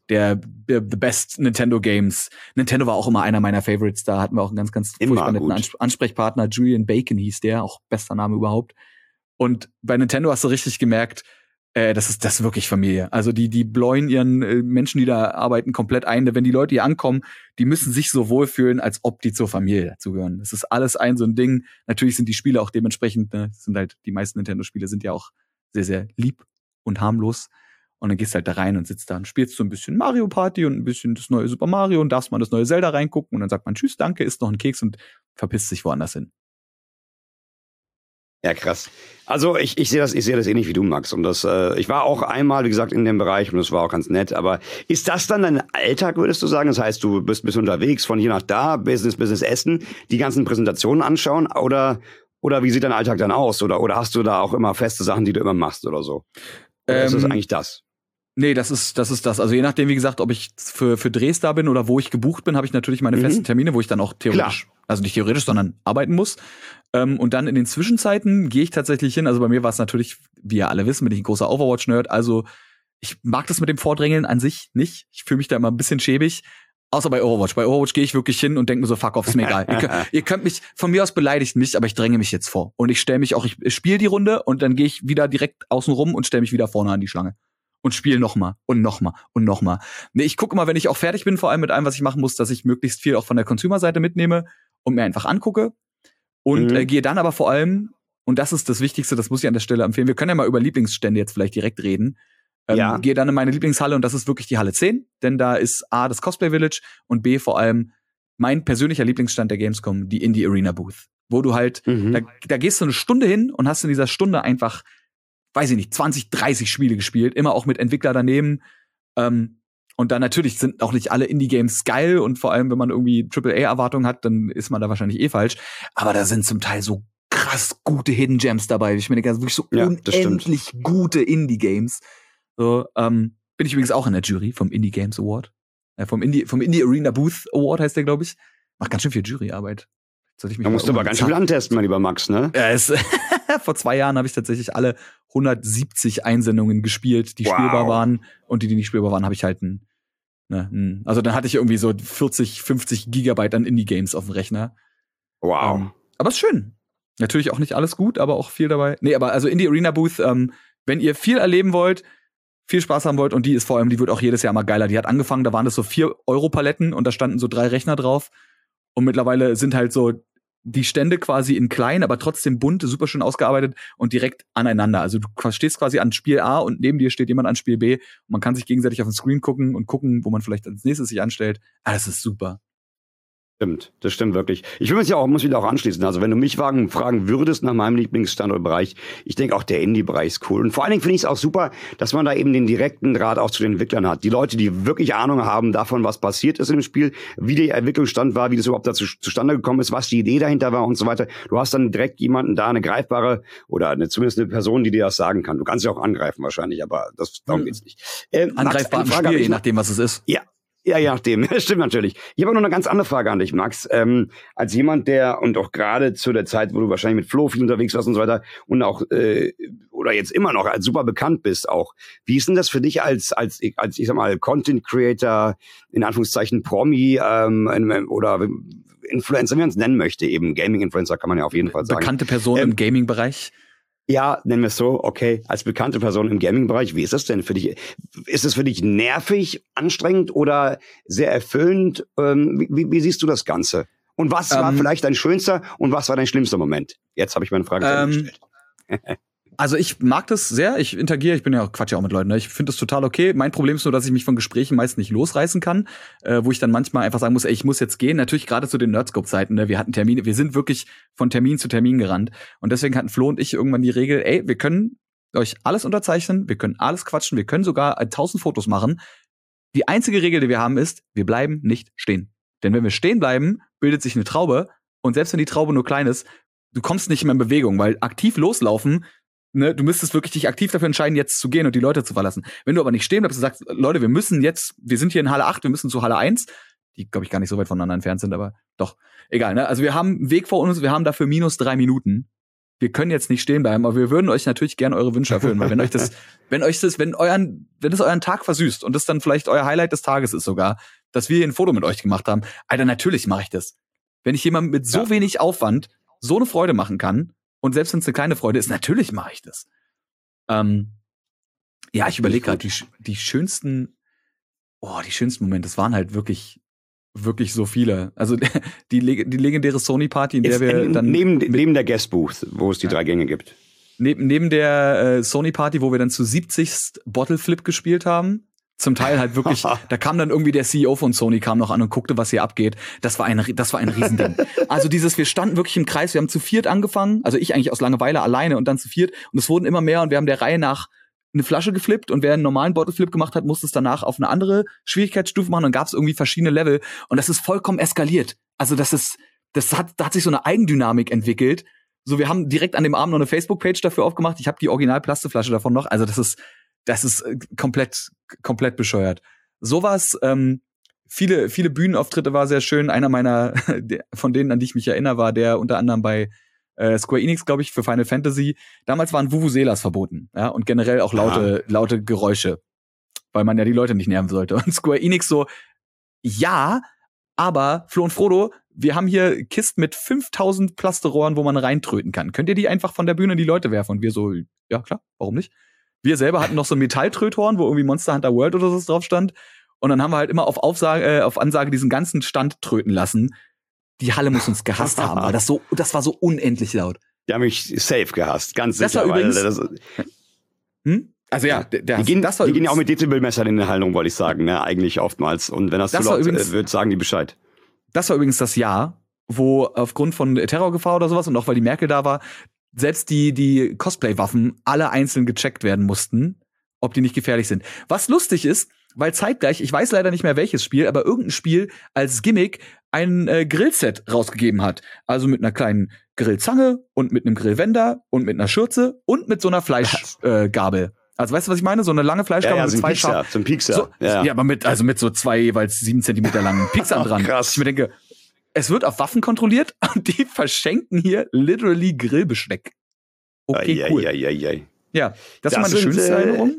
the best Nintendo Games. Nintendo war auch immer einer meiner Favorites. Da hatten wir auch einen ganz, ganz furchtbar netten Ansprechpartner. Julian Bacon hieß der, auch bester Name überhaupt. Und bei Nintendo hast du richtig gemerkt, das ist wirklich Familie. Also die bläuen ihren Menschen, die da arbeiten, komplett ein. Wenn die Leute hier ankommen, die müssen sich so wohlfühlen, als ob die zur Familie dazugehören. Das ist alles so ein Ding. Natürlich sind die Spiele auch dementsprechend, sind halt, die meisten Nintendo-Spiele sind ja auch sehr, sehr lieb und harmlos. Und dann gehst du halt da rein und sitzt da und spielst so ein bisschen Mario Party und ein bisschen das neue Super Mario und darfst mal das neue Zelda reingucken und dann sagt man tschüss, danke, isst noch einen Keks und verpisst sich woanders hin. Ja, krass. Also ich sehe das ähnlich wie du, Max. Und ich war auch einmal, wie gesagt, in dem Bereich und das war auch ganz nett. Aber ist das dann dein Alltag, würdest du sagen? Das heißt, du bist unterwegs von hier nach da, Business essen, die ganzen Präsentationen anschauen oder wie sieht dein Alltag dann aus? Oder hast du da auch immer feste Sachen, die du immer machst oder so? Oder ist das eigentlich das? Nee, das ist das. Also je nachdem, wie gesagt, ob ich für Drehs da bin oder wo ich gebucht bin, habe ich natürlich meine festen Termine, wo ich dann auch theoretisch, also nicht theoretisch, sondern arbeiten muss. Und dann in den Zwischenzeiten gehe ich tatsächlich hin. Also bei mir war es natürlich, wie ihr alle wissen, bin ich ein großer Overwatch-Nerd. Also ich mag das mit dem Vordrängeln an sich nicht. Ich fühle mich da immer ein bisschen schäbig. Außer bei Overwatch. Bei Overwatch gehe ich wirklich hin und denke mir so, fuck off, ist mir egal. Ihr könnt mich, von mir aus beleidigt mich, aber ich dränge mich jetzt vor. Und ich stelle mich auch, ich spiele die Runde und dann gehe ich wieder direkt außen rum und stelle mich wieder vorne an die Schlange. Und spiele nochmal und nochmal und nochmal. Nee, ich gucke immer, wenn ich auch fertig bin, vor allem mit allem, was ich machen muss, dass ich möglichst viel auch von der Consumer-Seite mitnehme und mir einfach angucke. Und gehe dann aber vor allem, und das ist das Wichtigste, das muss ich an der Stelle empfehlen, wir können ja mal über Lieblingsstände jetzt vielleicht direkt reden. Gehe dann in meine Lieblingshalle und das ist wirklich die Halle 10, denn da ist A, das Cosplay Village und B, vor allem mein persönlicher Lieblingsstand der Gamescom, die Indie Arena Booth. Wo du halt, da gehst du eine Stunde hin und hast in dieser Stunde einfach, weiß ich nicht, 20, 30 Spiele gespielt, immer auch mit Entwickler daneben. Und dann natürlich sind auch nicht alle Indie-Games geil und vor allem, wenn man irgendwie AAA-Erwartungen hat, dann ist man da wahrscheinlich falsch. Aber da sind zum Teil so krass gute Hidden Gems dabei. Ich meine, wirklich so unendlich gute Indie-Games. So, bin ich übrigens auch in der Jury vom Indie Games Award. Vom Indie Arena Booth Award heißt der, glaube ich. Macht ganz schön viel Juryarbeit. Da musst du aber ganz schön antesten, mein lieber Max, ne? Vor 2 Jahren habe ich tatsächlich alle 170 Einsendungen gespielt, die spielbar waren. Und die nicht spielbar waren, habe ich halt also dann hatte ich irgendwie so 40, 50 Gigabyte an Indie-Games auf dem Rechner. Wow. Aber ist schön. Natürlich auch nicht alles gut, aber auch viel dabei. Nee, aber also Indie Arena Booth, wenn ihr viel erleben wollt, viel Spaß haben wollt, und die ist vor allem, die wird auch jedes Jahr mal geiler. Die hat angefangen, da waren das so 4-Euro-Paletten und da standen so 3 Rechner drauf. Und mittlerweile sind halt so die Stände quasi in klein, aber trotzdem bunt, super schön ausgearbeitet und direkt aneinander. Also du stehst quasi an Spiel A und neben dir steht jemand an Spiel B und man kann sich gegenseitig auf den Screen gucken und gucken, wo man vielleicht als nächstes sich anstellt. Das ist super. Stimmt, das stimmt wirklich. Ich muss mich auch anschließen. Also wenn du mich fragen würdest nach meinem Lieblingsstandortbereich, ich denke auch der Indie-Bereich ist cool. Und vor allen Dingen finde ich es auch super, dass man da eben den direkten Draht auch zu den Entwicklern hat. Die Leute, die wirklich Ahnung haben davon, was passiert ist im Spiel, wie der Entwicklungsstand war, wie das überhaupt dazu zustande gekommen ist, was die Idee dahinter war und so weiter. Du hast dann direkt jemanden da, eine greifbare oder zumindest eine Person, die dir das sagen kann. Du kannst ja auch angreifen wahrscheinlich, aber darum geht's nicht. Angreifbar im Spiel, je nachdem, was es ist. Ja, je nachdem. Stimmt natürlich. Ich habe noch eine ganz andere Frage an dich, Max. Als jemand, der, und auch gerade zu der Zeit, wo du wahrscheinlich mit Flo viel unterwegs warst und so weiter und auch, oder jetzt immer noch als super bekannt bist auch. Wie ist denn das für dich als ich sag mal, Content Creator, in Anführungszeichen Promi, oder Influencer, wie man es nennen möchte, eben Gaming-Influencer kann man ja auf jeden Fall sagen. Bekannte Person im Gaming-Bereich? Ja, nennen wir es so, okay, als bekannte Person im Gaming-Bereich, wie ist das denn für dich? Ist es für dich nervig, anstrengend oder sehr erfüllend? Wie siehst du das Ganze? Und was war vielleicht dein schönster und was war dein schlimmster Moment? Jetzt habe ich meine Frage gestellt. Also ich mag das sehr, ich interagiere, ich bin ja auch Quatsch ja auch mit Leuten, ne? Ich finde das total okay. Mein Problem ist nur, dass ich mich von Gesprächen meist nicht losreißen kann, wo ich dann manchmal einfach sagen muss, ey, ich muss jetzt gehen. Natürlich gerade zu den Nerdscope-Zeiten, ne? Wir hatten Termine, wir sind wirklich von Termin zu Termin gerannt. Und deswegen hatten Flo und ich irgendwann die Regel, ey, wir können euch alles unterzeichnen, wir können alles quatschen, wir können sogar 1000 Fotos machen. Die einzige Regel, die wir haben, ist, wir bleiben nicht stehen. Denn wenn wir stehen bleiben, bildet sich eine Traube. Und selbst wenn die Traube nur klein ist, du kommst nicht mehr in Bewegung, weil aktiv loslaufen, ne, du müsstest wirklich dich aktiv dafür entscheiden, jetzt zu gehen und die Leute zu verlassen. Wenn du aber nicht stehen bleibst und sagst, Leute, wir sind hier in Halle 8, wir müssen zu Halle 1, die, glaube ich, gar nicht so weit voneinander entfernt sind, aber doch, egal, ne? Also wir haben einen Weg vor uns, wir haben dafür -3 Minuten. wir können jetzt nicht stehen bleiben, aber wir würden euch natürlich gerne eure Wünsche erfüllen, weil wenn es euren Tag versüßt und das dann vielleicht euer Highlight des Tages ist sogar, dass wir hier ein Foto mit euch gemacht haben, Alter, natürlich mache ich das. Wenn ich jemandem mit so wenig Aufwand so eine Freude machen kann, und selbst wenn es eine kleine Freude ist, natürlich mache ich das. Ich überlege gerade, die schönsten Momente, das waren halt wirklich so viele. Also die legendäre Sony-Party, in der wir dann neben der Guest-Booth, wo es die 3 Gänge gibt. Neben der Sony-Party, wo wir dann zu 70. Bottle Flip gespielt haben. Zum Teil halt wirklich, da kam dann irgendwie der CEO von Sony, kam noch an und guckte, was hier abgeht. Das war ein Riesending. Also wir standen wirklich im Kreis, wir haben zu 4 angefangen, also ich eigentlich aus Langeweile alleine und dann zu 4 und es wurden immer mehr und wir haben der Reihe nach eine Flasche geflippt und wer einen normalen Bottle Flip gemacht hat, musste es danach auf eine andere Schwierigkeitsstufe machen und dann gab es irgendwie verschiedene Level und das ist vollkommen eskaliert. Also da hat sich so eine Eigendynamik entwickelt. So, wir haben direkt an dem Abend noch eine Facebook-Page dafür aufgemacht. Ich habe die Original-Plastikflasche davon noch. Also das ist komplett bescheuert. Sowas, viele Bühnenauftritte war sehr schön. Einer meiner, von denen, an die ich mich erinnere, war der unter anderem bei Square Enix, glaube ich, für Final Fantasy. Damals waren Vuvuzelas verboten, ja, und generell auch laute Geräusche, weil man ja die Leute nicht nerven sollte. Und Square Enix so, ja, aber Flo und Frodo, wir haben hier Kisten mit 5000 Plasterohren, wo man reintröten kann. Könnt ihr die einfach von der Bühne in die Leute werfen? Und wir so, ja klar, warum nicht? Wir selber hatten noch so ein Metalltröthorn, wo irgendwie Monster Hunter World oder so drauf stand. Und dann haben wir halt immer auf Ansage diesen ganzen Stand tröten lassen. Die Halle muss uns gehasst haben, weil das war so unendlich laut. Die haben mich safe gehasst, ganz sicher. Das war übrigens, Also ja, die gehen ja auch mit Dezibelmessern in den Hallen rum, wollte ich sagen, ne, eigentlich oftmals. Und wenn das zu laut wird, sagen die Bescheid. Das war übrigens das Jahr, wo aufgrund von Terrorgefahr oder sowas und auch weil die Merkel da war, selbst die Cosplay-Waffen alle einzeln gecheckt werden mussten, ob die nicht gefährlich sind. Was lustig ist, weil zeitgleich, ich weiß leider nicht mehr welches Spiel, aber irgendein Spiel als Gimmick ein Grillset rausgegeben hat. Also mit einer kleinen Grillzange und mit einem Grillwender und mit einer Schürze und mit so einer Fleischgabel. Also weißt du, was ich meine? So eine lange Fleischgabel mit 2 Scharfen. So ein Piekser. So, ja, aber mit so 2 jeweils 7 Zentimeter langen Pieksern dran. Krass. Ich mir denke, es wird auf Waffen kontrolliert und die verschenken hier literally Grillbesteck. Okay, cool. Ja, das war meine schönste Erinnerung.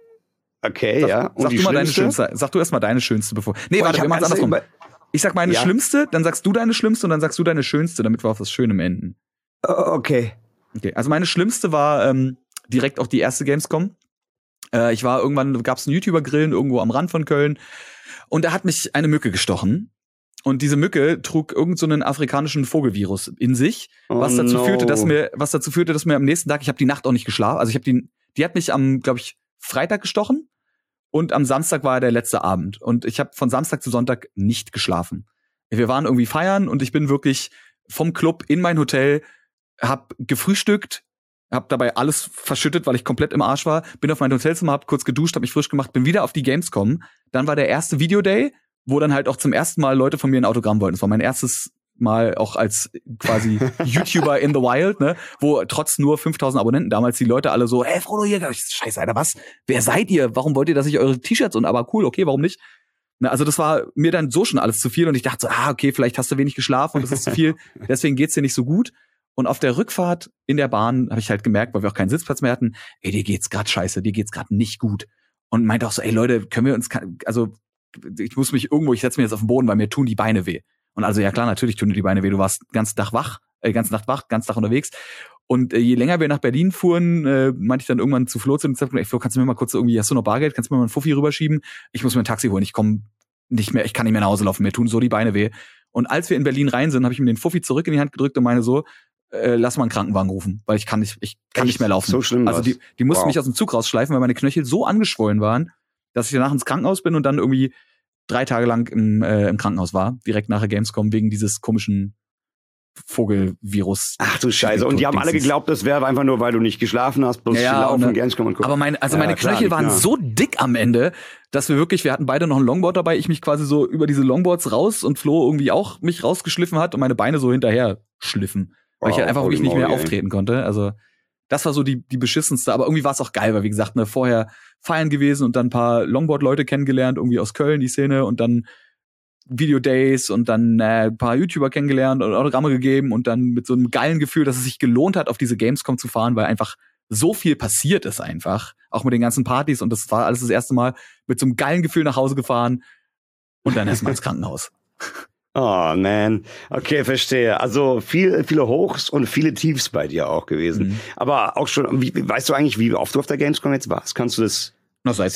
Okay, ja. Und Sag du erst mal deine schönste, bevor. Nee, warte, wir machen's andersrum. Ich sag meine schlimmste, dann sagst du deine schlimmste und dann sagst du deine schönste, damit wir auf das Schöne enden. Okay, also meine schlimmste war direkt auch die erste Gamescom. Ich war irgendwann, gab's einen YouTuber-Grillen irgendwo am Rand von Köln und da hat mich eine Mücke gestochen. Und diese Mücke trug irgend so einen afrikanischen Vogelvirus in sich, was dazu führte, dass mir am nächsten Tag, ich habe die Nacht auch nicht geschlafen, also die hat mich am, glaube ich, Freitag gestochen und am Samstag war der letzte Abend und ich habe von Samstag zu Sonntag nicht geschlafen. Wir waren irgendwie feiern und ich bin wirklich vom Club in mein Hotel, hab gefrühstückt, hab dabei alles verschüttet, weil ich komplett im Arsch war, bin auf mein Hotelzimmer, hab kurz geduscht, hab mich frisch gemacht, bin wieder auf die Gamescom, dann war der erste Videoday, wo dann halt auch zum ersten Mal Leute von mir ein Autogramm wollten. Das war mein erstes Mal auch als quasi YouTuber in the Wild, ne, wo trotz nur 5000 Abonnenten damals die Leute alle so, hey Frodo, hier, scheiße, Alter, was? Wer seid ihr? Warum wollt ihr, dass ich eure T-Shirts und aber cool, okay, warum nicht? Na, also das war mir dann so schon alles zu viel und ich dachte so, okay, vielleicht hast du wenig geschlafen und das ist zu viel, deswegen geht's dir nicht so gut. Und auf der Rückfahrt in der Bahn habe ich halt gemerkt, weil wir auch keinen Sitzplatz mehr hatten, ey, dir geht's gerade scheiße, dir geht's gerade nicht gut. Und meinte auch so, ey Leute, können wir uns, also ich setze mich jetzt auf den Boden, weil mir tun die Beine weh. Und also ja klar, natürlich tun dir die Beine weh. Du warst ganze Nacht wach, ganze Tag unterwegs. Und je länger wir nach Berlin fuhren, meinte ich dann irgendwann zu Flo zu dem Zeitpunkt, ey Flo, kannst du mir mal kurz irgendwie, hast du noch Bargeld? Kannst du mir mal einen Fuffi rüberschieben? Ich muss mir ein Taxi holen, ich komme nicht mehr, ich kann nicht mehr nach Hause laufen, mir tun so die Beine weh. Und als wir in Berlin rein sind, habe ich mir den Fuffi zurück in die Hand gedrückt und meine so, lass mal einen Krankenwagen rufen, weil ich kann nicht mehr laufen. So schlimm. Also die mussten mich aus dem Zug rausschleifen, weil meine Knöchel so angeschwollen waren, dass ich danach ins Krankenhaus bin und dann irgendwie 3 Tage lang im Krankenhaus war, direkt nach der Gamescom, wegen dieses komischen Vogelvirus. Ach du Scheiße. Und die haben alle geglaubt, das wäre einfach nur, weil du nicht geschlafen hast, bloß laufen, Gamescom und gucken. Aber meine Knöchel waren so dick am Ende, dass wir hatten beide noch ein Longboard dabei, ich mich quasi so über diese Longboards raus und Flo irgendwie auch mich rausgeschliffen hat und meine Beine so hinterher schliffen. Weil ich halt einfach wirklich nicht mehr auftreten konnte. Also das war so die beschissenste, aber irgendwie war es auch geil, weil wie gesagt, ne, vorher feiern gewesen und dann ein paar Longboard-Leute kennengelernt, irgendwie aus Köln, die Szene und dann Video-Days und dann ein paar YouTuber kennengelernt und Autogramme gegeben und dann mit so einem geilen Gefühl, dass es sich gelohnt hat, auf diese Gamescom zu fahren, weil einfach so viel passiert ist einfach. Auch mit den ganzen Partys und das war alles das erste Mal mit so einem geilen Gefühl nach Hause gefahren und dann erstmal ins Krankenhaus. Oh, man. Okay, verstehe. Also viele Hochs und viele Tiefs bei dir auch gewesen. Aber auch schon, weißt du eigentlich, wie oft du auf der Gamescom jetzt warst? Kannst du das seit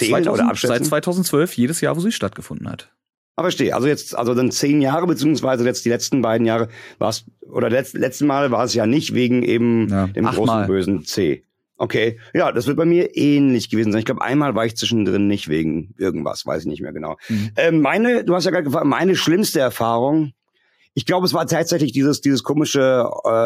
2012, jedes Jahr, wo sie stattgefunden hat. Aber verstehe. Also dann 10 Jahre, beziehungsweise jetzt die letzten beiden Jahre war's, oder letzten Mal war es ja nicht wegen eben dem großen bösen C. Okay, ja, das wird bei mir ähnlich gewesen sein. Ich glaube, einmal war ich zwischendrin nicht wegen irgendwas, weiß ich nicht mehr genau. Du hast ja gerade gefragt, meine schlimmste Erfahrung, ich glaube, es war tatsächlich dieses komische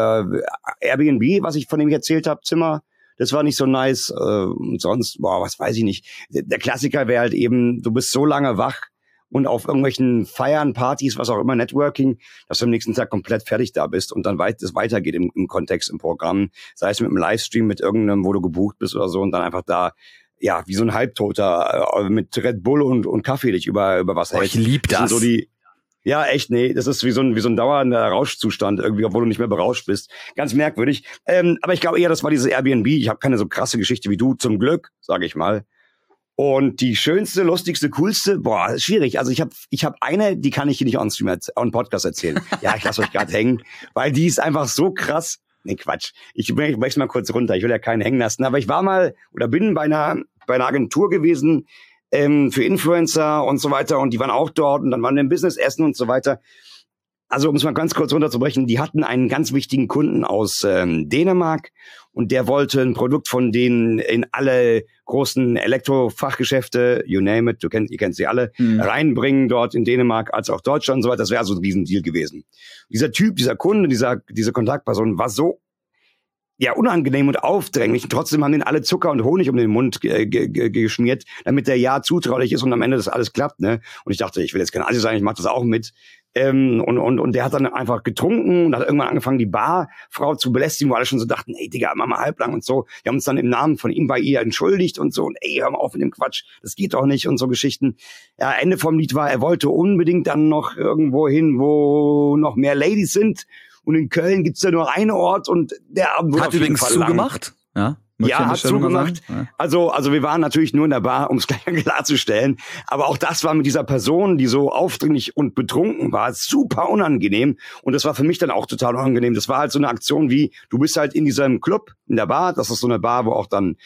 Airbnb, von dem ich erzählt habe, Zimmer. Das war nicht so nice. Und sonst, was weiß ich nicht. Der Klassiker wäre halt eben, du bist so lange wach und auf irgendwelchen Feiern, Partys, was auch immer, Networking, dass du am nächsten Tag komplett fertig da bist und dann es weitergeht im Kontext, im Programm. Sei es mit einem Livestream, mit irgendeinem, wo du gebucht bist oder so und dann einfach da, ja, wie so ein Halbtoter mit Red Bull und Kaffee dich über was hältst. Ich lieb das. So ja, echt, nee, das ist wie so ein dauernder Rauschzustand irgendwie, obwohl du nicht mehr berauscht bist. Ganz merkwürdig. Aber ich glaube eher, das war dieses Airbnb. Ich habe keine so krasse Geschichte wie du, zum Glück, sage ich mal. Und die schönste, lustigste, coolste, ist schwierig. Also ich hab eine, die kann ich hier nicht on Podcast erzählen. Ja, ich lasse euch gerade hängen, weil die ist einfach so krass. Nee, Quatsch. Ich brech's mal kurz runter. Ich will ja keinen hängen lassen. Aber ich war mal oder bin bei einer Agentur gewesen für Influencer und so weiter. Und die waren auch dort und dann waren wir im Business essen und so weiter. Also um es mal ganz kurz runterzubrechen, die hatten einen ganz wichtigen Kunden aus Dänemark und der wollte ein Produkt von denen in alle großen Elektrofachgeschäfte, you name it, ihr kennt sie alle, reinbringen dort in Dänemark als auch Deutschland und so weiter. Das wäre so ein Riesendeal gewesen. Dieser Typ, dieser Kunde, diese Kontaktperson war so unangenehm und aufdringlich. Und trotzdem haben denen alle Zucker und Honig um den Mund geschmiert, damit der zutraulich ist und am Ende das alles klappt, ne? Und ich dachte, ich will jetzt kein Assi sein, ich mach das auch mit. Und der hat dann einfach getrunken und hat irgendwann angefangen, die Barfrau zu belästigen, wo alle schon so dachten, ey, Digga, mach mal halblang und so. Wir haben uns dann im Namen von ihm bei ihr entschuldigt und so. Und ey, hör mal auf mit dem Quatsch, das geht doch nicht und so Geschichten. Ja, Ende vom Lied war, er wollte unbedingt dann noch irgendwo hin, wo noch mehr Ladies sind. Und in Köln gibt's ja nur einen Ort und der Abend wurde hat übrigens zugemacht. Ja. Ja, hat zugemacht. Ja. Also wir waren natürlich nur in der Bar, um es gleich klarzustellen. Aber auch das war mit dieser Person, die so aufdringlich und betrunken war, super unangenehm. Und das war für mich dann auch total unangenehm. Das war halt so eine Aktion wie, du bist halt in diesem Club, in der Bar. Das ist so eine Bar, wo auch dann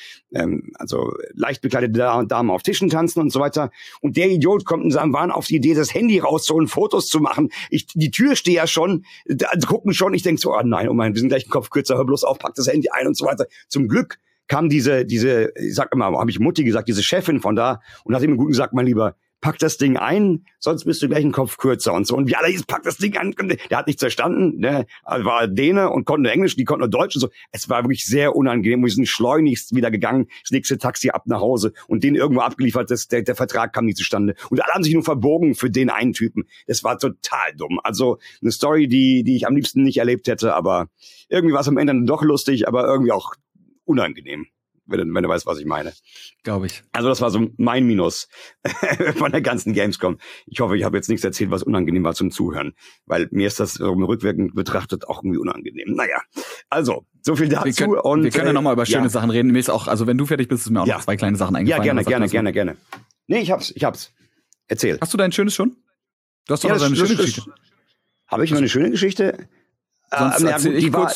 leicht bekleidete Damen auf Tischen tanzen und so weiter. Und der Idiot kommt in seinem Wahn auf die Idee, das Handy rauszuholen, Fotos zu machen. Die Tür steht ja schon, gucken schon. Ich denke so, oh nein, wir sind gleich einen Kopf kürzer, hör bloß auf, pack das Handy ein und so weiter. Zum Glück kam diese, ich sag immer, habe ich Mutti gesagt, diese Chefin von da und hat ihm gut gesagt, mein Lieber, pack das Ding ein, sonst bist du gleich einen Kopf kürzer und so. Und wie alle hieß, pack das Ding an. Der hat nichts verstanden, ne? War Däne und konnte Englisch, die konnten nur Deutsch und so. Es war wirklich sehr unangenehm. Wir sind schleunigst wieder gegangen, das nächste Taxi ab nach Hause und den irgendwo abgeliefert, der Vertrag kam nie zustande. Und alle haben sich nur verbogen für den einen Typen. Das war total dumm. Also eine Story, die ich am liebsten nicht erlebt hätte, aber irgendwie war es am Ende dann doch lustig, aber irgendwie auch unangenehm, wenn du weißt, was ich meine. Glaube ich. Also das war so mein Minus von der ganzen Gamescom. Ich hoffe, ich habe jetzt nichts erzählt, was unangenehm war zum Zuhören, weil mir ist das rückwirkend betrachtet auch irgendwie unangenehm. Naja, also so viel dazu. Wir können ja nochmal über schöne Sachen reden. Mir ist auch, also wenn du fertig bist, ist mir auch noch 2 kleine Sachen eingefallen. Ja, gerne. Nee, ich hab's. Erzähl. Hast du dein schönes schon? Du hast doch noch eine schöne Geschichte. Habe ich noch eine schöne Geschichte? Sonst erzähl ich kurz.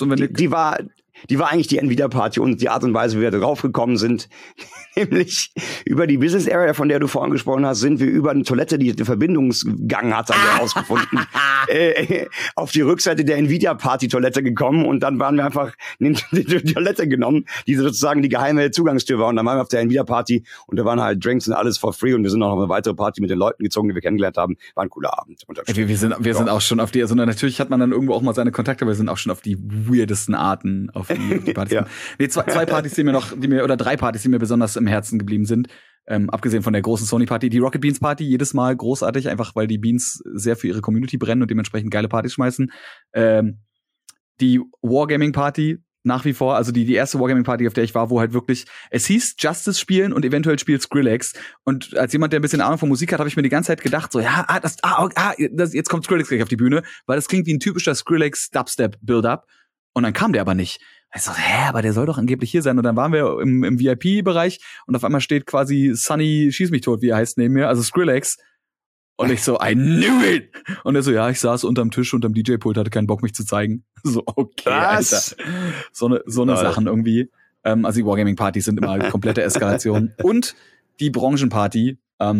Die war eigentlich die Nvidia-Party und die Art und Weise, wie wir drauf gekommen sind, nämlich über die Business Area, von der du vorhin gesprochen hast, sind wir über eine Toilette, die den Verbindungsgang hat, haben wir herausgefunden, auf die Rückseite der Nvidia-Party-Toilette gekommen und dann waren wir einfach in die Toilette genommen, die sozusagen die geheime Zugangstür war und dann waren wir auf der Nvidia-Party und da waren halt Drinks und alles for free und wir sind noch auf eine weitere Party mit den Leuten gezogen, die wir kennengelernt haben. War ein cooler Abend. Wir sind auch schon auf die, also natürlich hat man dann irgendwo auch mal seine Kontakte, aber wir sind auch schon auf die weirdesten Arten auf die Partys. Ja. Nee, 2 Partys, oder 3 Partys, die mir besonders im Herzen geblieben sind. Abgesehen von der großen Sony-Party. Die Rocket Beans Party, jedes Mal großartig, einfach weil die Beans sehr für ihre Community brennen und dementsprechend geile Partys schmeißen. Die Wargaming Party, Nach wie vor, also die erste Wargaming-Party, auf der ich war, wo halt wirklich, es hieß Justice spielen und eventuell spielt Skrillex. Und als jemand, der ein bisschen Ahnung von Musik hat, habe ich mir die ganze Zeit gedacht, so, jetzt kommt Skrillex gleich auf die Bühne, weil das klingt wie ein typischer Skrillex-Dubstep-Build-Up. Und dann kam der aber nicht. Ich so, aber der soll doch angeblich hier sein. Und dann waren wir im VIP-Bereich und auf einmal steht quasi Sunny Schieß mich tot, wie er heißt, neben mir, also Skrillex. Und ich so, I knew it! Und er so, ja, ich saß unterm Tisch, unterm DJ-Pult, hatte keinen Bock, mich zu zeigen. So, okay, Was? Alter. So eine Sachen irgendwie. Also die Wargaming-Partys sind immer komplette Eskalation. Und die Branchenparty,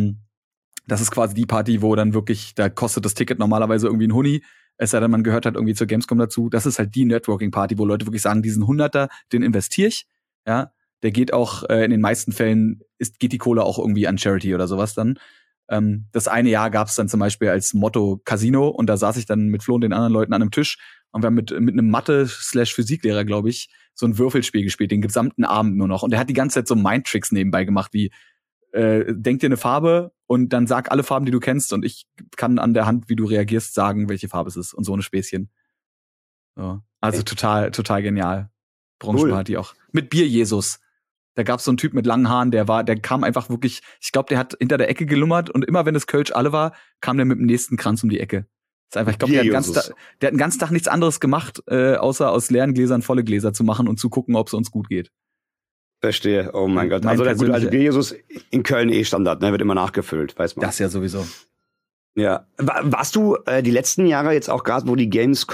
das ist quasi die Party, wo dann wirklich, da kostet das Ticket normalerweise irgendwie ein Huni. Es sei denn, man gehört halt irgendwie zur Gamescom dazu. Das ist halt die Networking-Party, wo Leute wirklich sagen, diesen 100er, den investiere ich. Ja, der geht auch, in den meisten Fällen geht die Kohle auch irgendwie an Charity oder sowas dann. Das eine Jahr gab es dann zum Beispiel als Motto Casino und da saß ich dann mit Flo und den anderen Leuten an einem Tisch und wir haben mit einem Mathe/Physiklehrer, glaube ich, so ein Würfelspiel gespielt, den gesamten Abend nur noch. Und der hat die ganze Zeit so Mindtricks nebenbei gemacht, wie denk dir eine Farbe und dann sag alle Farben, die du kennst und ich kann an der Hand, wie du reagierst, sagen, welche Farbe es ist und so eine Späßchen. So. Also total genial. Branchenparty auch. Mit Bier-Jesus. Da gab's so einen Typ mit langen Haaren, der kam einfach wirklich, ich glaube, der hat hinter der Ecke gelummert und immer wenn es Kölsch alle war, kam der mit dem nächsten Kranz um die Ecke. Das ist einfach, ich glaube, der hat den ganzen Tag nichts anderes gemacht, außer aus leeren Gläsern volle Gläser zu machen und zu gucken, ob es uns gut geht. Verstehe, oh mein Gott. Also der gute alte Bier-Jesus in Köln Standard, ne, wird immer nachgefüllt, weiß man. Das ja sowieso. Ja. Warst du die letzten Jahre jetzt auch gerade, wo die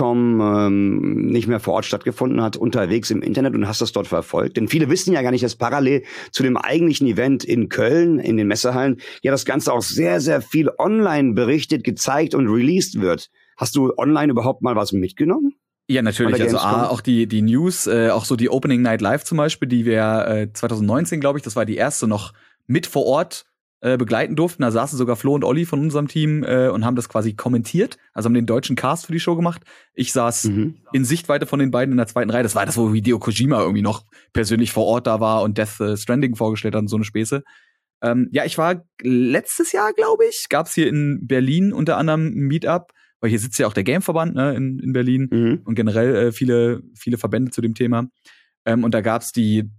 Gamescom nicht mehr vor Ort stattgefunden hat, unterwegs im Internet und hast das dort verfolgt? Denn viele wissen ja gar nicht, dass parallel zu dem eigentlichen Event in Köln, in den Messehallen, ja das Ganze auch sehr, sehr viel online berichtet, gezeigt und released wird. Hast du online überhaupt mal was mitgenommen? Ja, natürlich. Also auch die News, auch so die Opening Night Live zum Beispiel, die wir 2019, glaube ich, das war die erste, noch mit vor Ort begleiten durften. Da saßen sogar Flo und Olli von unserem Team und haben das quasi kommentiert, also haben den deutschen Cast für die Show gemacht. Ich saß in Sichtweite von den beiden in der zweiten Reihe. Das war das, wo Hideo Kojima irgendwie noch persönlich vor Ort da war und Death Stranding vorgestellt hat und so eine Späße. Ja, ich war letztes Jahr, glaube ich, gab's hier in Berlin unter anderem ein Meetup, weil hier sitzt ja auch der Gameverband, ne, in Berlin und generell viele Verbände zu dem Thema. Und da gab's wie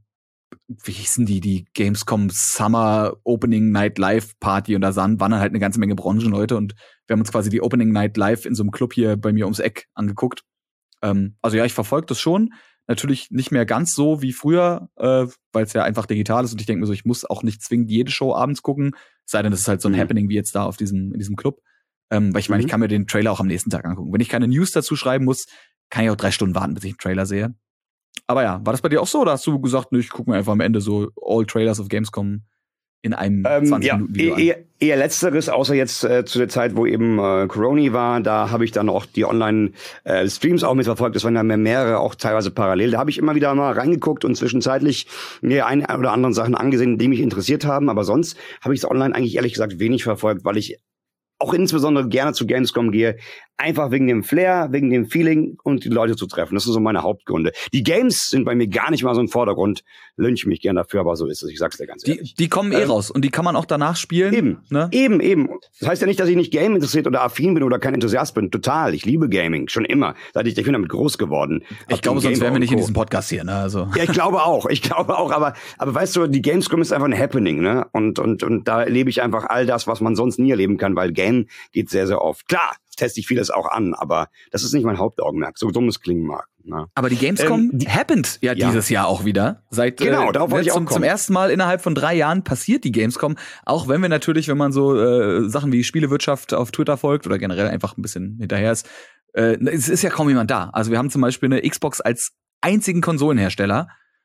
hießen die Gamescom Summer Opening Night Live Party und da waren dann halt eine ganze Menge Branchenleute und wir haben uns quasi die Opening Night Live in so einem Club hier bei mir ums Eck angeguckt. Also ja, ich verfolge das schon. Natürlich nicht mehr ganz so wie früher, weil es ja einfach digital ist und ich denke mir so, ich muss auch nicht zwingend jede Show abends gucken, sei denn, das ist halt so ein Happening wie jetzt da in diesem Club. Weil ich meine, ich kann mir den Trailer auch am nächsten Tag angucken. Wenn ich keine News dazu schreiben muss, kann ich auch 3 Stunden warten, bis ich einen Trailer sehe. Aber ja, war das bei dir auch so oder hast du gesagt, ich gucke mir einfach am Ende so All Trailers of Gamescom in einem 20-Minuten-Video an? Eher letzteres, außer jetzt zu der Zeit, wo eben Corona war, da habe ich dann auch die Online-Streams auch mitverfolgt. Das waren ja mehrere, auch teilweise parallel. Da habe ich immer wieder mal reingeguckt und zwischenzeitlich mir eine oder anderen Sachen angesehen, die mich interessiert haben. Aber sonst habe ich es online eigentlich ehrlich gesagt wenig verfolgt, weil ich auch insbesondere gerne zu Gamescom gehe, einfach wegen dem Flair, wegen dem Feeling und die Leute zu treffen. Das sind so meine Hauptgründe. Die Games sind bei mir gar nicht mal so im Vordergrund. Lynch mich gerne dafür, aber so ist es. Ich sag's dir ganz ehrlich. Die kommen raus und die kann man auch danach spielen. Eben, ne? Eben. Das heißt ja nicht, dass ich nicht Game interessiert oder affin bin oder kein Enthusiast bin. Total. Ich liebe Gaming. Schon immer. Ich bin damit groß geworden. Ich glaube, sonst wären wir nicht in diesem Podcast hier, ne? Also. Ja, ich glaube auch. Aber weißt du, die Gamescom ist einfach ein Happening, ne? Und da erlebe ich einfach all das, was man sonst nie erleben kann, weil Game geht sehr, sehr oft. Klar, teste ich vieles auch an, aber das ist nicht mein Hauptaugenmerk, so dumm es klingen mag. Na. Aber die Gamescom happened ja dieses Jahr auch wieder. Darauf wollte ich auch zum ersten Mal innerhalb von 3 Jahren passiert die Gamescom, auch wenn wir natürlich, wenn man so Sachen wie Spielewirtschaft auf Twitter folgt oder generell einfach ein bisschen hinterher ist, es ist ja kaum jemand da. Also wir haben zum Beispiel eine Xbox als einzigen Konsolenhersteller.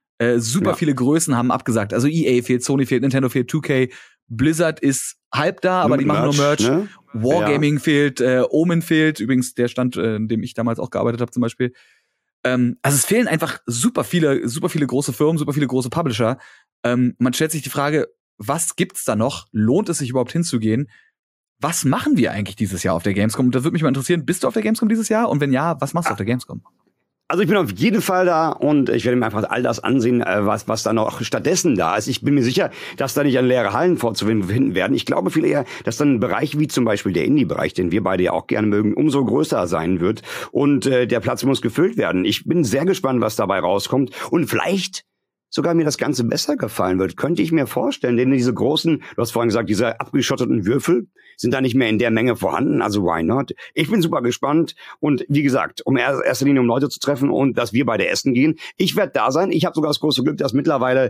Viele Größen haben abgesagt. Also EA fehlt, Sony fehlt, Nintendo fehlt, 2K, Blizzard ist halb da, aber die machen nur Merch. Ne? Wargaming fehlt, Omen fehlt, übrigens der Stand, in dem ich damals auch gearbeitet habe zum Beispiel. Also es fehlen einfach super viele große Firmen, super viele große Publisher. Man stellt sich die Frage, was gibt's da noch? Lohnt es sich überhaupt hinzugehen? Was machen wir eigentlich dieses Jahr auf der Gamescom? Und das würde mich mal interessieren, bist du auf der Gamescom dieses Jahr? Und wenn ja, was machst du auf der Gamescom? Also ich bin auf jeden Fall da und ich werde mir einfach all das ansehen, was da noch stattdessen da ist. Ich bin mir sicher, dass da nicht an leere Hallen vorzufinden werden. Ich glaube viel eher, dass dann ein Bereich wie zum Beispiel der Indie-Bereich, den wir beide ja auch gerne mögen, umso größer sein wird. Und der Platz muss gefüllt werden. Ich bin sehr gespannt, was dabei rauskommt. Und vielleicht sogar mir das Ganze besser gefallen wird, könnte ich mir vorstellen. Denn diese großen, du hast vorhin gesagt, diese abgeschotteten Würfel sind da nicht mehr in der Menge vorhanden. Also why not? Ich bin super gespannt. Und wie gesagt, erster Linie um Leute zu treffen und dass wir beide essen gehen. Ich werde da sein. Ich habe sogar das große Glück, dass mittlerweile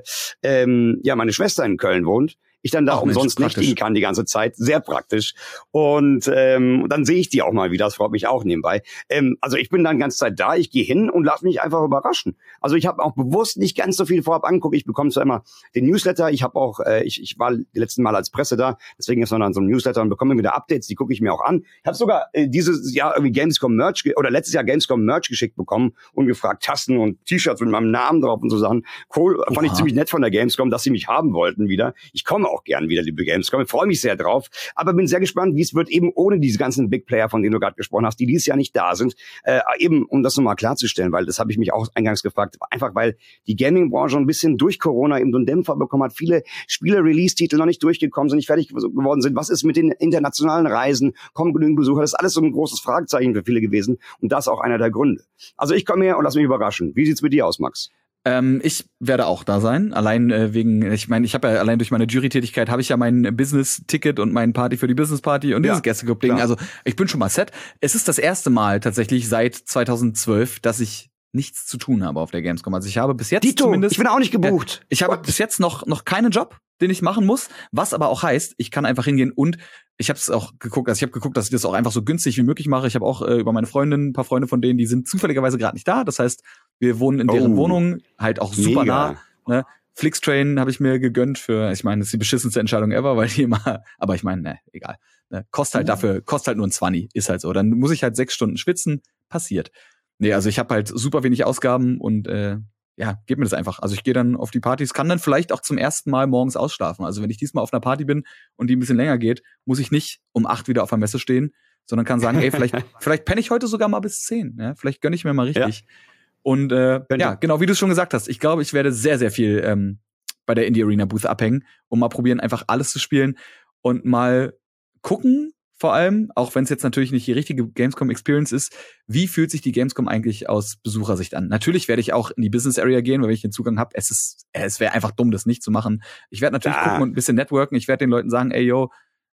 meine Schwester in Köln wohnt. Ich dann da umsonst nächtigen kann die ganze Zeit. Sehr praktisch. Und dann sehe ich die auch mal wieder. Das freut mich auch nebenbei. Also ich bin dann die ganze Zeit da. Ich gehe hin und lasse mich einfach überraschen. Also ich habe auch bewusst nicht ganz so viel vorab angeguckt. Ich bekomme zwar immer den Newsletter. Ich habe auch, ich war die letzten Mal als Presse da. Deswegen ist noch dann so ein Newsletter und bekomme wieder Updates. Die gucke ich mir auch an. Ich habe sogar dieses Jahr irgendwie Gamescom Merch oder letztes Jahr Gamescom Merch geschickt bekommen und gefragt, Tassen und T-Shirts mit meinem Namen drauf und so Sachen. Cool. Fand ich ziemlich nett von der Gamescom, dass sie mich haben wollten wieder. Ich komme auch gern wieder, liebe Gamescom. Ich freue mich sehr drauf. Aber bin sehr gespannt, wie es wird, eben ohne diese ganzen Big Player, von denen du gerade gesprochen hast, die dieses Jahr nicht da sind. Eben, um das nochmal klarzustellen, weil das habe ich mich auch eingangs gefragt. Einfach, weil die Gaming-Branche ein bisschen durch Corona eben so einen Dämpfer bekommen hat. Viele Spiele-Release-Titel noch nicht durchgekommen sind, nicht fertig geworden sind. Was ist mit den internationalen Reisen? Kommen genügend Besucher? Das ist alles so ein großes Fragezeichen für viele gewesen. Und das ist auch einer der Gründe. Also ich komme her und lass mich überraschen. Wie sieht's mit dir aus, Max? Ich werde auch da sein, allein wegen, ich meine, ich habe ja allein durch meine Jury-Tätigkeit habe ich ja mein Business-Ticket und mein Party für die Business-Party und dieses Gästeclub-Ding. Also ich bin schon mal set. Es ist das erste Mal tatsächlich seit 2012, dass ich nichts zu tun habe auf der Gamescom. Also ich habe bis jetzt zumindest... Ich bin auch nicht gebucht. Ich habe bis jetzt noch keinen Job, den ich machen muss, was aber auch heißt, ich kann einfach hingehen und ich habe es auch geguckt, also ich habe geguckt, dass ich das auch einfach so günstig wie möglich mache. Ich habe auch über meine Freundin, ein paar Freunde von denen, die sind zufälligerweise gerade nicht da. Das heißt, wir wohnen in deren Wohnung, halt auch super nah. Ne? Flixtrain habe ich mir gegönnt für, ich meine, das ist die beschissenste Entscheidung ever, weil die immer, aber ich meine, ne, egal. Ne? Kostet halt nur ein 20, ist halt so. Dann muss ich halt 6 Stunden schwitzen, passiert. Nee, also ich habe halt super wenig Ausgaben und gib mir das einfach. Also ich gehe dann auf die Partys, kann dann vielleicht auch zum ersten Mal morgens ausschlafen. Also wenn ich diesmal auf einer Party bin und die ein bisschen länger geht, muss ich nicht um 8 wieder auf der Messe stehen, sondern kann sagen, ey, vielleicht penne ich heute sogar mal bis 10. Ja? Vielleicht gönne ich mir mal richtig. Ja. Und genau, wie du es schon gesagt hast, ich glaube, ich werde sehr, sehr viel bei der Indie Arena Booth abhängen und mal probieren, einfach alles zu spielen und mal gucken, vor allem, auch wenn es jetzt natürlich nicht die richtige Gamescom-Experience ist, wie fühlt sich die Gamescom eigentlich aus Besuchersicht an? Natürlich werde ich auch in die Business Area gehen, weil wenn ich den Zugang habe, es wäre einfach dumm, das nicht zu machen. Ich werde natürlich gucken und ein bisschen networken. Ich werde den Leuten sagen, ey, yo,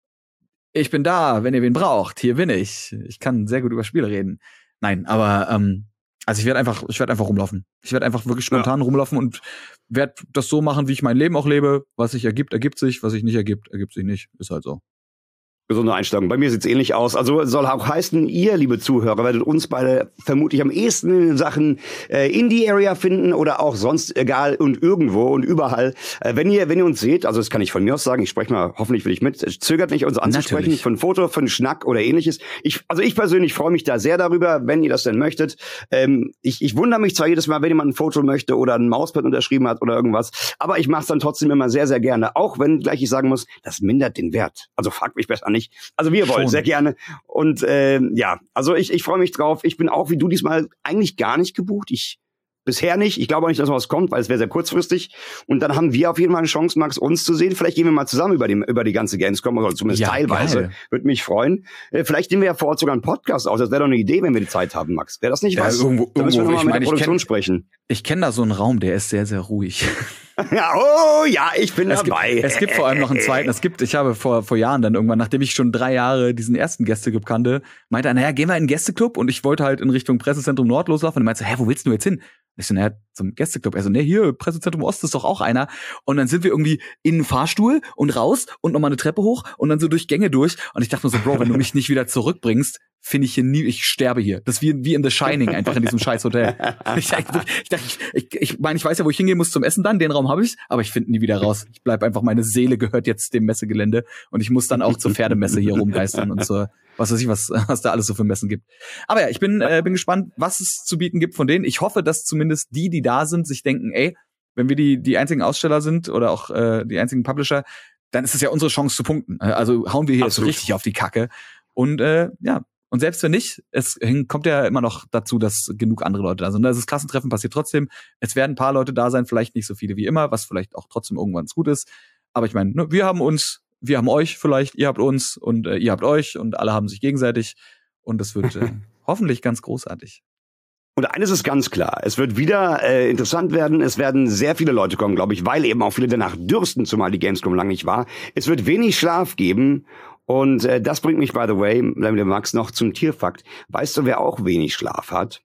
ich bin da, wenn ihr wen braucht. Hier bin ich. Ich kann sehr gut über Spiele reden. Nein, aber also ich werde einfach rumlaufen. Ich werde einfach wirklich spontan rumlaufen und werde das so machen, wie ich mein Leben auch lebe. Was sich ergibt, ergibt sich. Was sich nicht ergibt, ergibt sich nicht. Ist halt so. Gesunde Einstellung. Bei mir sieht's ähnlich aus. Also soll auch heißen, ihr, liebe Zuhörer, werdet uns beide vermutlich am ehesten in Sachen Indie-Area finden oder auch sonst egal und irgendwo und überall. Wenn ihr uns seht, also das kann ich von mir aus sagen, ich spreche mal hoffentlich für dich mit, zögert nicht, uns anzusprechen, natürlich. Für ein Foto, für einen Schnack oder ähnliches. Ich persönlich freue mich da sehr darüber, wenn ihr das denn möchtet. Ich wundere mich zwar jedes Mal, wenn jemand ein Foto möchte oder ein Mauspad unterschrieben hat oder irgendwas, aber ich mache es dann trotzdem immer sehr, sehr gerne. Auch wenn gleich ich sagen muss, das mindert den Wert. Also fragt mich besser nicht. Also wie ihr wollt, sehr gerne. Und also ich freue mich drauf. Ich bin auch wie du diesmal eigentlich gar nicht gebucht. Bisher nicht. Ich glaube auch nicht, dass was kommt, weil es wäre sehr kurzfristig. Und dann haben wir auf jeden Fall eine Chance, Max, uns zu sehen. Vielleicht gehen wir mal zusammen über die ganze Gamescom, oder zumindest teilweise. Geil. Würde mich freuen. Vielleicht nehmen wir ja vor Ort sogar einen Podcast aus. Das wäre doch eine Idee, wenn wir die Zeit haben, Max. Wäre das nicht was? Irgendwo, da müssen wir nochmal mit der Produktion sprechen. Ich kenne da so einen Raum, der ist sehr, sehr ruhig. Ja, ich bin dabei. Es gibt vor allem noch einen zweiten. Ich habe vor Jahren dann irgendwann, nachdem ich schon 3 Jahre diesen ersten Gästeclub kannte, meinte er, naja, gehen wir in den Gästeclub. Und ich wollte halt in Richtung Pressezentrum Nord loslaufen. Und er meinte so, wo willst du jetzt hin? Ich so, naja, zum Gästeclub. Er so, nee, hier, Pressezentrum Ost ist doch auch einer. Und dann sind wir irgendwie in den Fahrstuhl und raus und nochmal eine Treppe hoch und dann so durch Gänge durch. Und ich dachte mir so, Bro, wenn du mich nicht wieder zurückbringst, finde ich hier nie, ich sterbe hier. Das ist wie in The Shining, einfach in diesem scheiß Hotel. Ich meine, ich weiß ja, wo ich hingehen muss zum Essen dann, den Raum habe ich, aber ich finde nie wieder raus. Ich bleib einfach, meine Seele gehört jetzt dem Messegelände und ich muss dann auch zur Pferdemesse hier rumgeistern und zur, was weiß ich, was da alles so für Messen gibt. Aber ja, ich bin gespannt, was es zu bieten gibt von denen. Ich hoffe, dass zumindest die da sind, sich denken, ey, wenn wir die einzigen Aussteller sind oder auch die einzigen Publisher, dann ist es ja unsere Chance zu punkten. Also hauen wir hier jetzt so richtig auf die Kacke. Und Und selbst wenn nicht, kommt ja immer noch dazu, dass genug andere Leute da sind. Das Klassentreffen passiert trotzdem. Es werden ein paar Leute da sein, vielleicht nicht so viele wie immer, was vielleicht auch trotzdem irgendwann gut ist. Aber ich meine, wir haben euch vielleicht, ihr habt uns und ihr habt euch und alle haben sich gegenseitig. Und das wird hoffentlich ganz großartig. Und eines ist ganz klar, es wird wieder interessant werden, es werden sehr viele Leute kommen, glaube ich, weil eben auch viele danach dürsten, zumal die Gamescom lange nicht war. Es wird wenig Schlaf geben und das bringt mich, by the way, Max, noch zum Tierfakt. Weißt du, wer auch wenig Schlaf hat?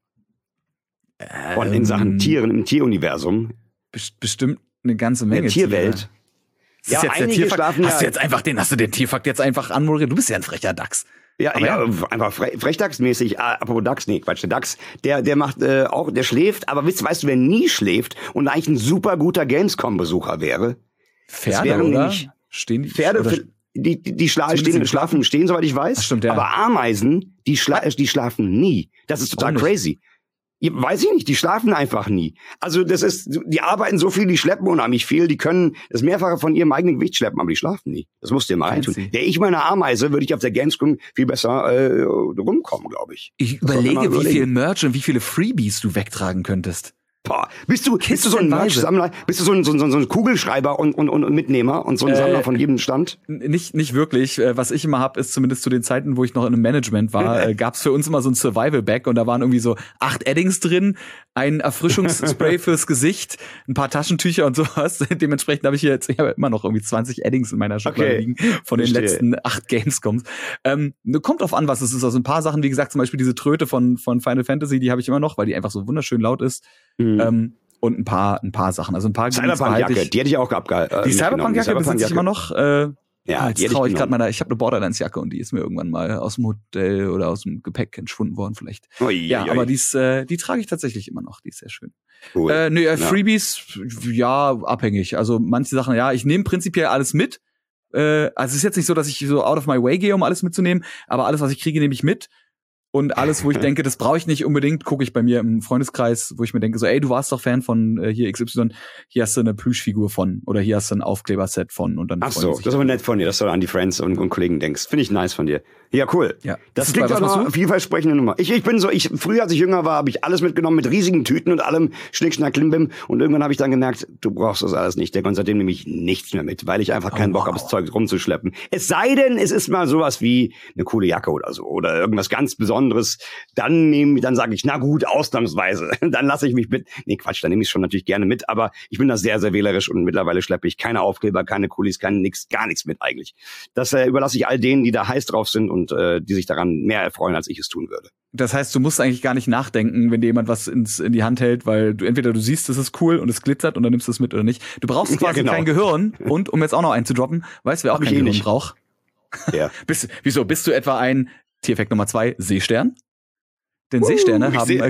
Und in Sachen Tieren im Tieruniversum? Bestimmt eine ganze Menge. In der Tierwelt. Ja, jetzt der Tierfakt. Hast du den Tierfakt jetzt einfach anmoderiert? Du bist ja ein frecher Dachs. Ja, einfach Frechdachsmäßig, apropos Dachs, nee, Quatsch, der Dachs, der macht auch, der schläft, aber weißt du, wer nie schläft und eigentlich ein super guter Gamescom-Besucher wäre? Pferde, oder? Stehen die? Pferde, oder die schlafen, soweit ich weiß. Ach, stimmt, ja. Aber Ameisen, die schlafen nie. Das ist total crazy. Weiß ich nicht, die schlafen einfach nie. Also die arbeiten so viel, die schleppen unheimlich viel, die können das Mehrfache von ihrem eigenen Gewicht schleppen, aber die schlafen nie. Das musst du dir mal reintun. Wäre ich meine Ameise, würde ich auf der Gamescom viel besser rumkommen, glaube ich. Ich überlege, wie viel Merch und wie viele Freebies du wegtragen könntest. Boah, bist du so ein Merch-Sammler? Bist du so ein Kugelschreiber und Mitnehmer und so ein Sammler von jedem Stand? Nicht wirklich. Was ich immer hab, ist zumindest zu den Zeiten, wo ich noch in einem Management war, gab's für uns immer so ein Survival-Bag und da waren irgendwie so 8 Addings drin, ein Erfrischungsspray fürs Gesicht, ein paar Taschentücher und sowas. Dementsprechend habe ich immer noch irgendwie 20 Addings in meiner Schublade liegen von den letzten 8 Gamescoms. Kommt drauf an, was es ist. Also ein paar Sachen, wie gesagt, zum Beispiel diese Tröte von Final Fantasy, die habe ich immer noch, weil die einfach so wunderschön laut ist. Und ein paar Sachen. Also ein paar Cyberpunk-Jacke, die hätte ich auch abgehalten. Die Cyberpunk-Jacke besitze ich immer noch. Ja, jetzt traue ich gerade ich habe eine Borderlands-Jacke und die ist mir irgendwann mal aus dem Hotel oder aus dem Gepäck entschwunden worden vielleicht. Aber die trage ich tatsächlich immer noch. Die ist sehr schön. Cool. Freebies, ja, abhängig. Also manche Sachen, ja, ich nehme prinzipiell alles mit. Also es ist jetzt nicht so, dass ich so out of my way gehe, um alles mitzunehmen, aber alles, was ich kriege, nehme ich mit. Und alles, wo ich denke, das brauche ich nicht unbedingt, gucke ich bei mir im Freundeskreis, wo ich mir denke, so, ey, du warst doch Fan von hier XY, hier hast du eine Plüschfigur von oder hier hast du ein Aufkleberset von. Und dann ach so, das ist aber nett von dir, dass du an die Friends und Kollegen denkst. Finde ich nice von dir. Ja, cool. Ja. Das klingt auch noch eine vielversprechende Nummer. Früher, als ich jünger war, habe ich alles mitgenommen mit riesigen Tüten und allem Schnick, Schnack, Klimbim. Und irgendwann habe ich dann gemerkt, du brauchst das alles nicht. Und seitdem nehme ich nichts mehr mit, weil ich einfach keinen Bock habe, das Zeug rumzuschleppen. Es sei denn, es ist mal sowas wie eine coole Jacke oder so oder irgendwas ganz Besonderes. Dann sage ich, na gut, ausnahmsweise. Dann lasse ich mich mit. Nee, Quatsch, dann nehme ich es schon natürlich gerne mit. Aber ich bin da sehr, sehr wählerisch und mittlerweile schleppe ich keine Aufkleber, keine Kulis, gar nichts mit eigentlich. Das überlasse ich all denen, die da heiß drauf sind und die sich daran mehr erfreuen, als ich es tun würde. Das heißt, du musst eigentlich gar nicht nachdenken, wenn dir jemand was in die Hand hält, weil du entweder du siehst, das ist cool und es glitzert und dann nimmst du es mit oder nicht. Du brauchst quasi kein Gehirn. Und um jetzt auch noch einzudroppen, weißt du, wer auch kein Gehirn braucht? Ja. Bist du etwa ein Tierfact Nummer 2 Seestern? Denn Seesterne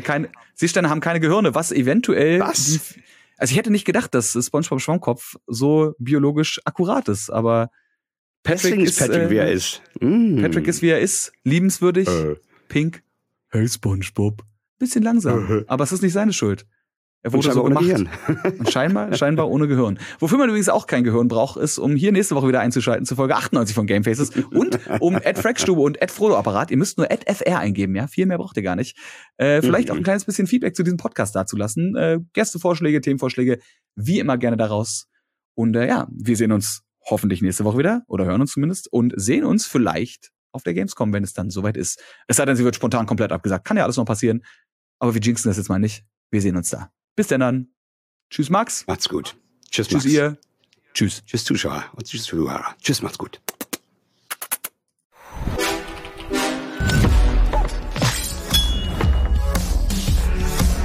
haben keine Gehirne, was eventuell also ich hätte nicht gedacht, dass SpongeBob Schwammkopf so biologisch akkurat ist, aber Patrick ist wie er ist. Patrick ist wie er ist, liebenswürdig, pink. Hey SpongeBob, bisschen langsam, aber es ist nicht seine Schuld. Er wurde so gemacht. Und scheinbar ohne Gehirn. Wofür man übrigens auch kein Gehirn braucht, ist, um hier nächste Woche wieder einzuschalten zu Folge 98 von Gamefaces und um @Frackstube und @Frodo-Apparat. Ihr müsst nur @FR eingeben, ja? Viel mehr braucht ihr gar nicht. Vielleicht auch ein kleines bisschen Feedback zu diesem Podcast dazulassen. Gästevorschläge, Themenvorschläge, wie immer gerne daraus. Und wir sehen uns hoffentlich nächste Woche wieder oder hören uns zumindest und sehen uns vielleicht auf der Gamescom, wenn es dann soweit ist. Es sei denn, sie wird spontan komplett abgesagt. Kann ja alles noch passieren. Aber wir jinxen das jetzt mal nicht. Wir sehen uns da. Bis denn dann. Tschüss, Max. Macht's gut. Tschüss, Max. Tschüss, ihr. Tschüss. Tschüss, Zuschauer. Und tschüss, Zuhörer. Tschüss, macht's gut.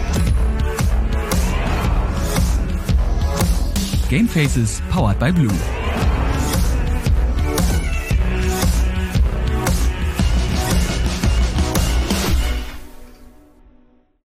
Gamefaces powered by Blue.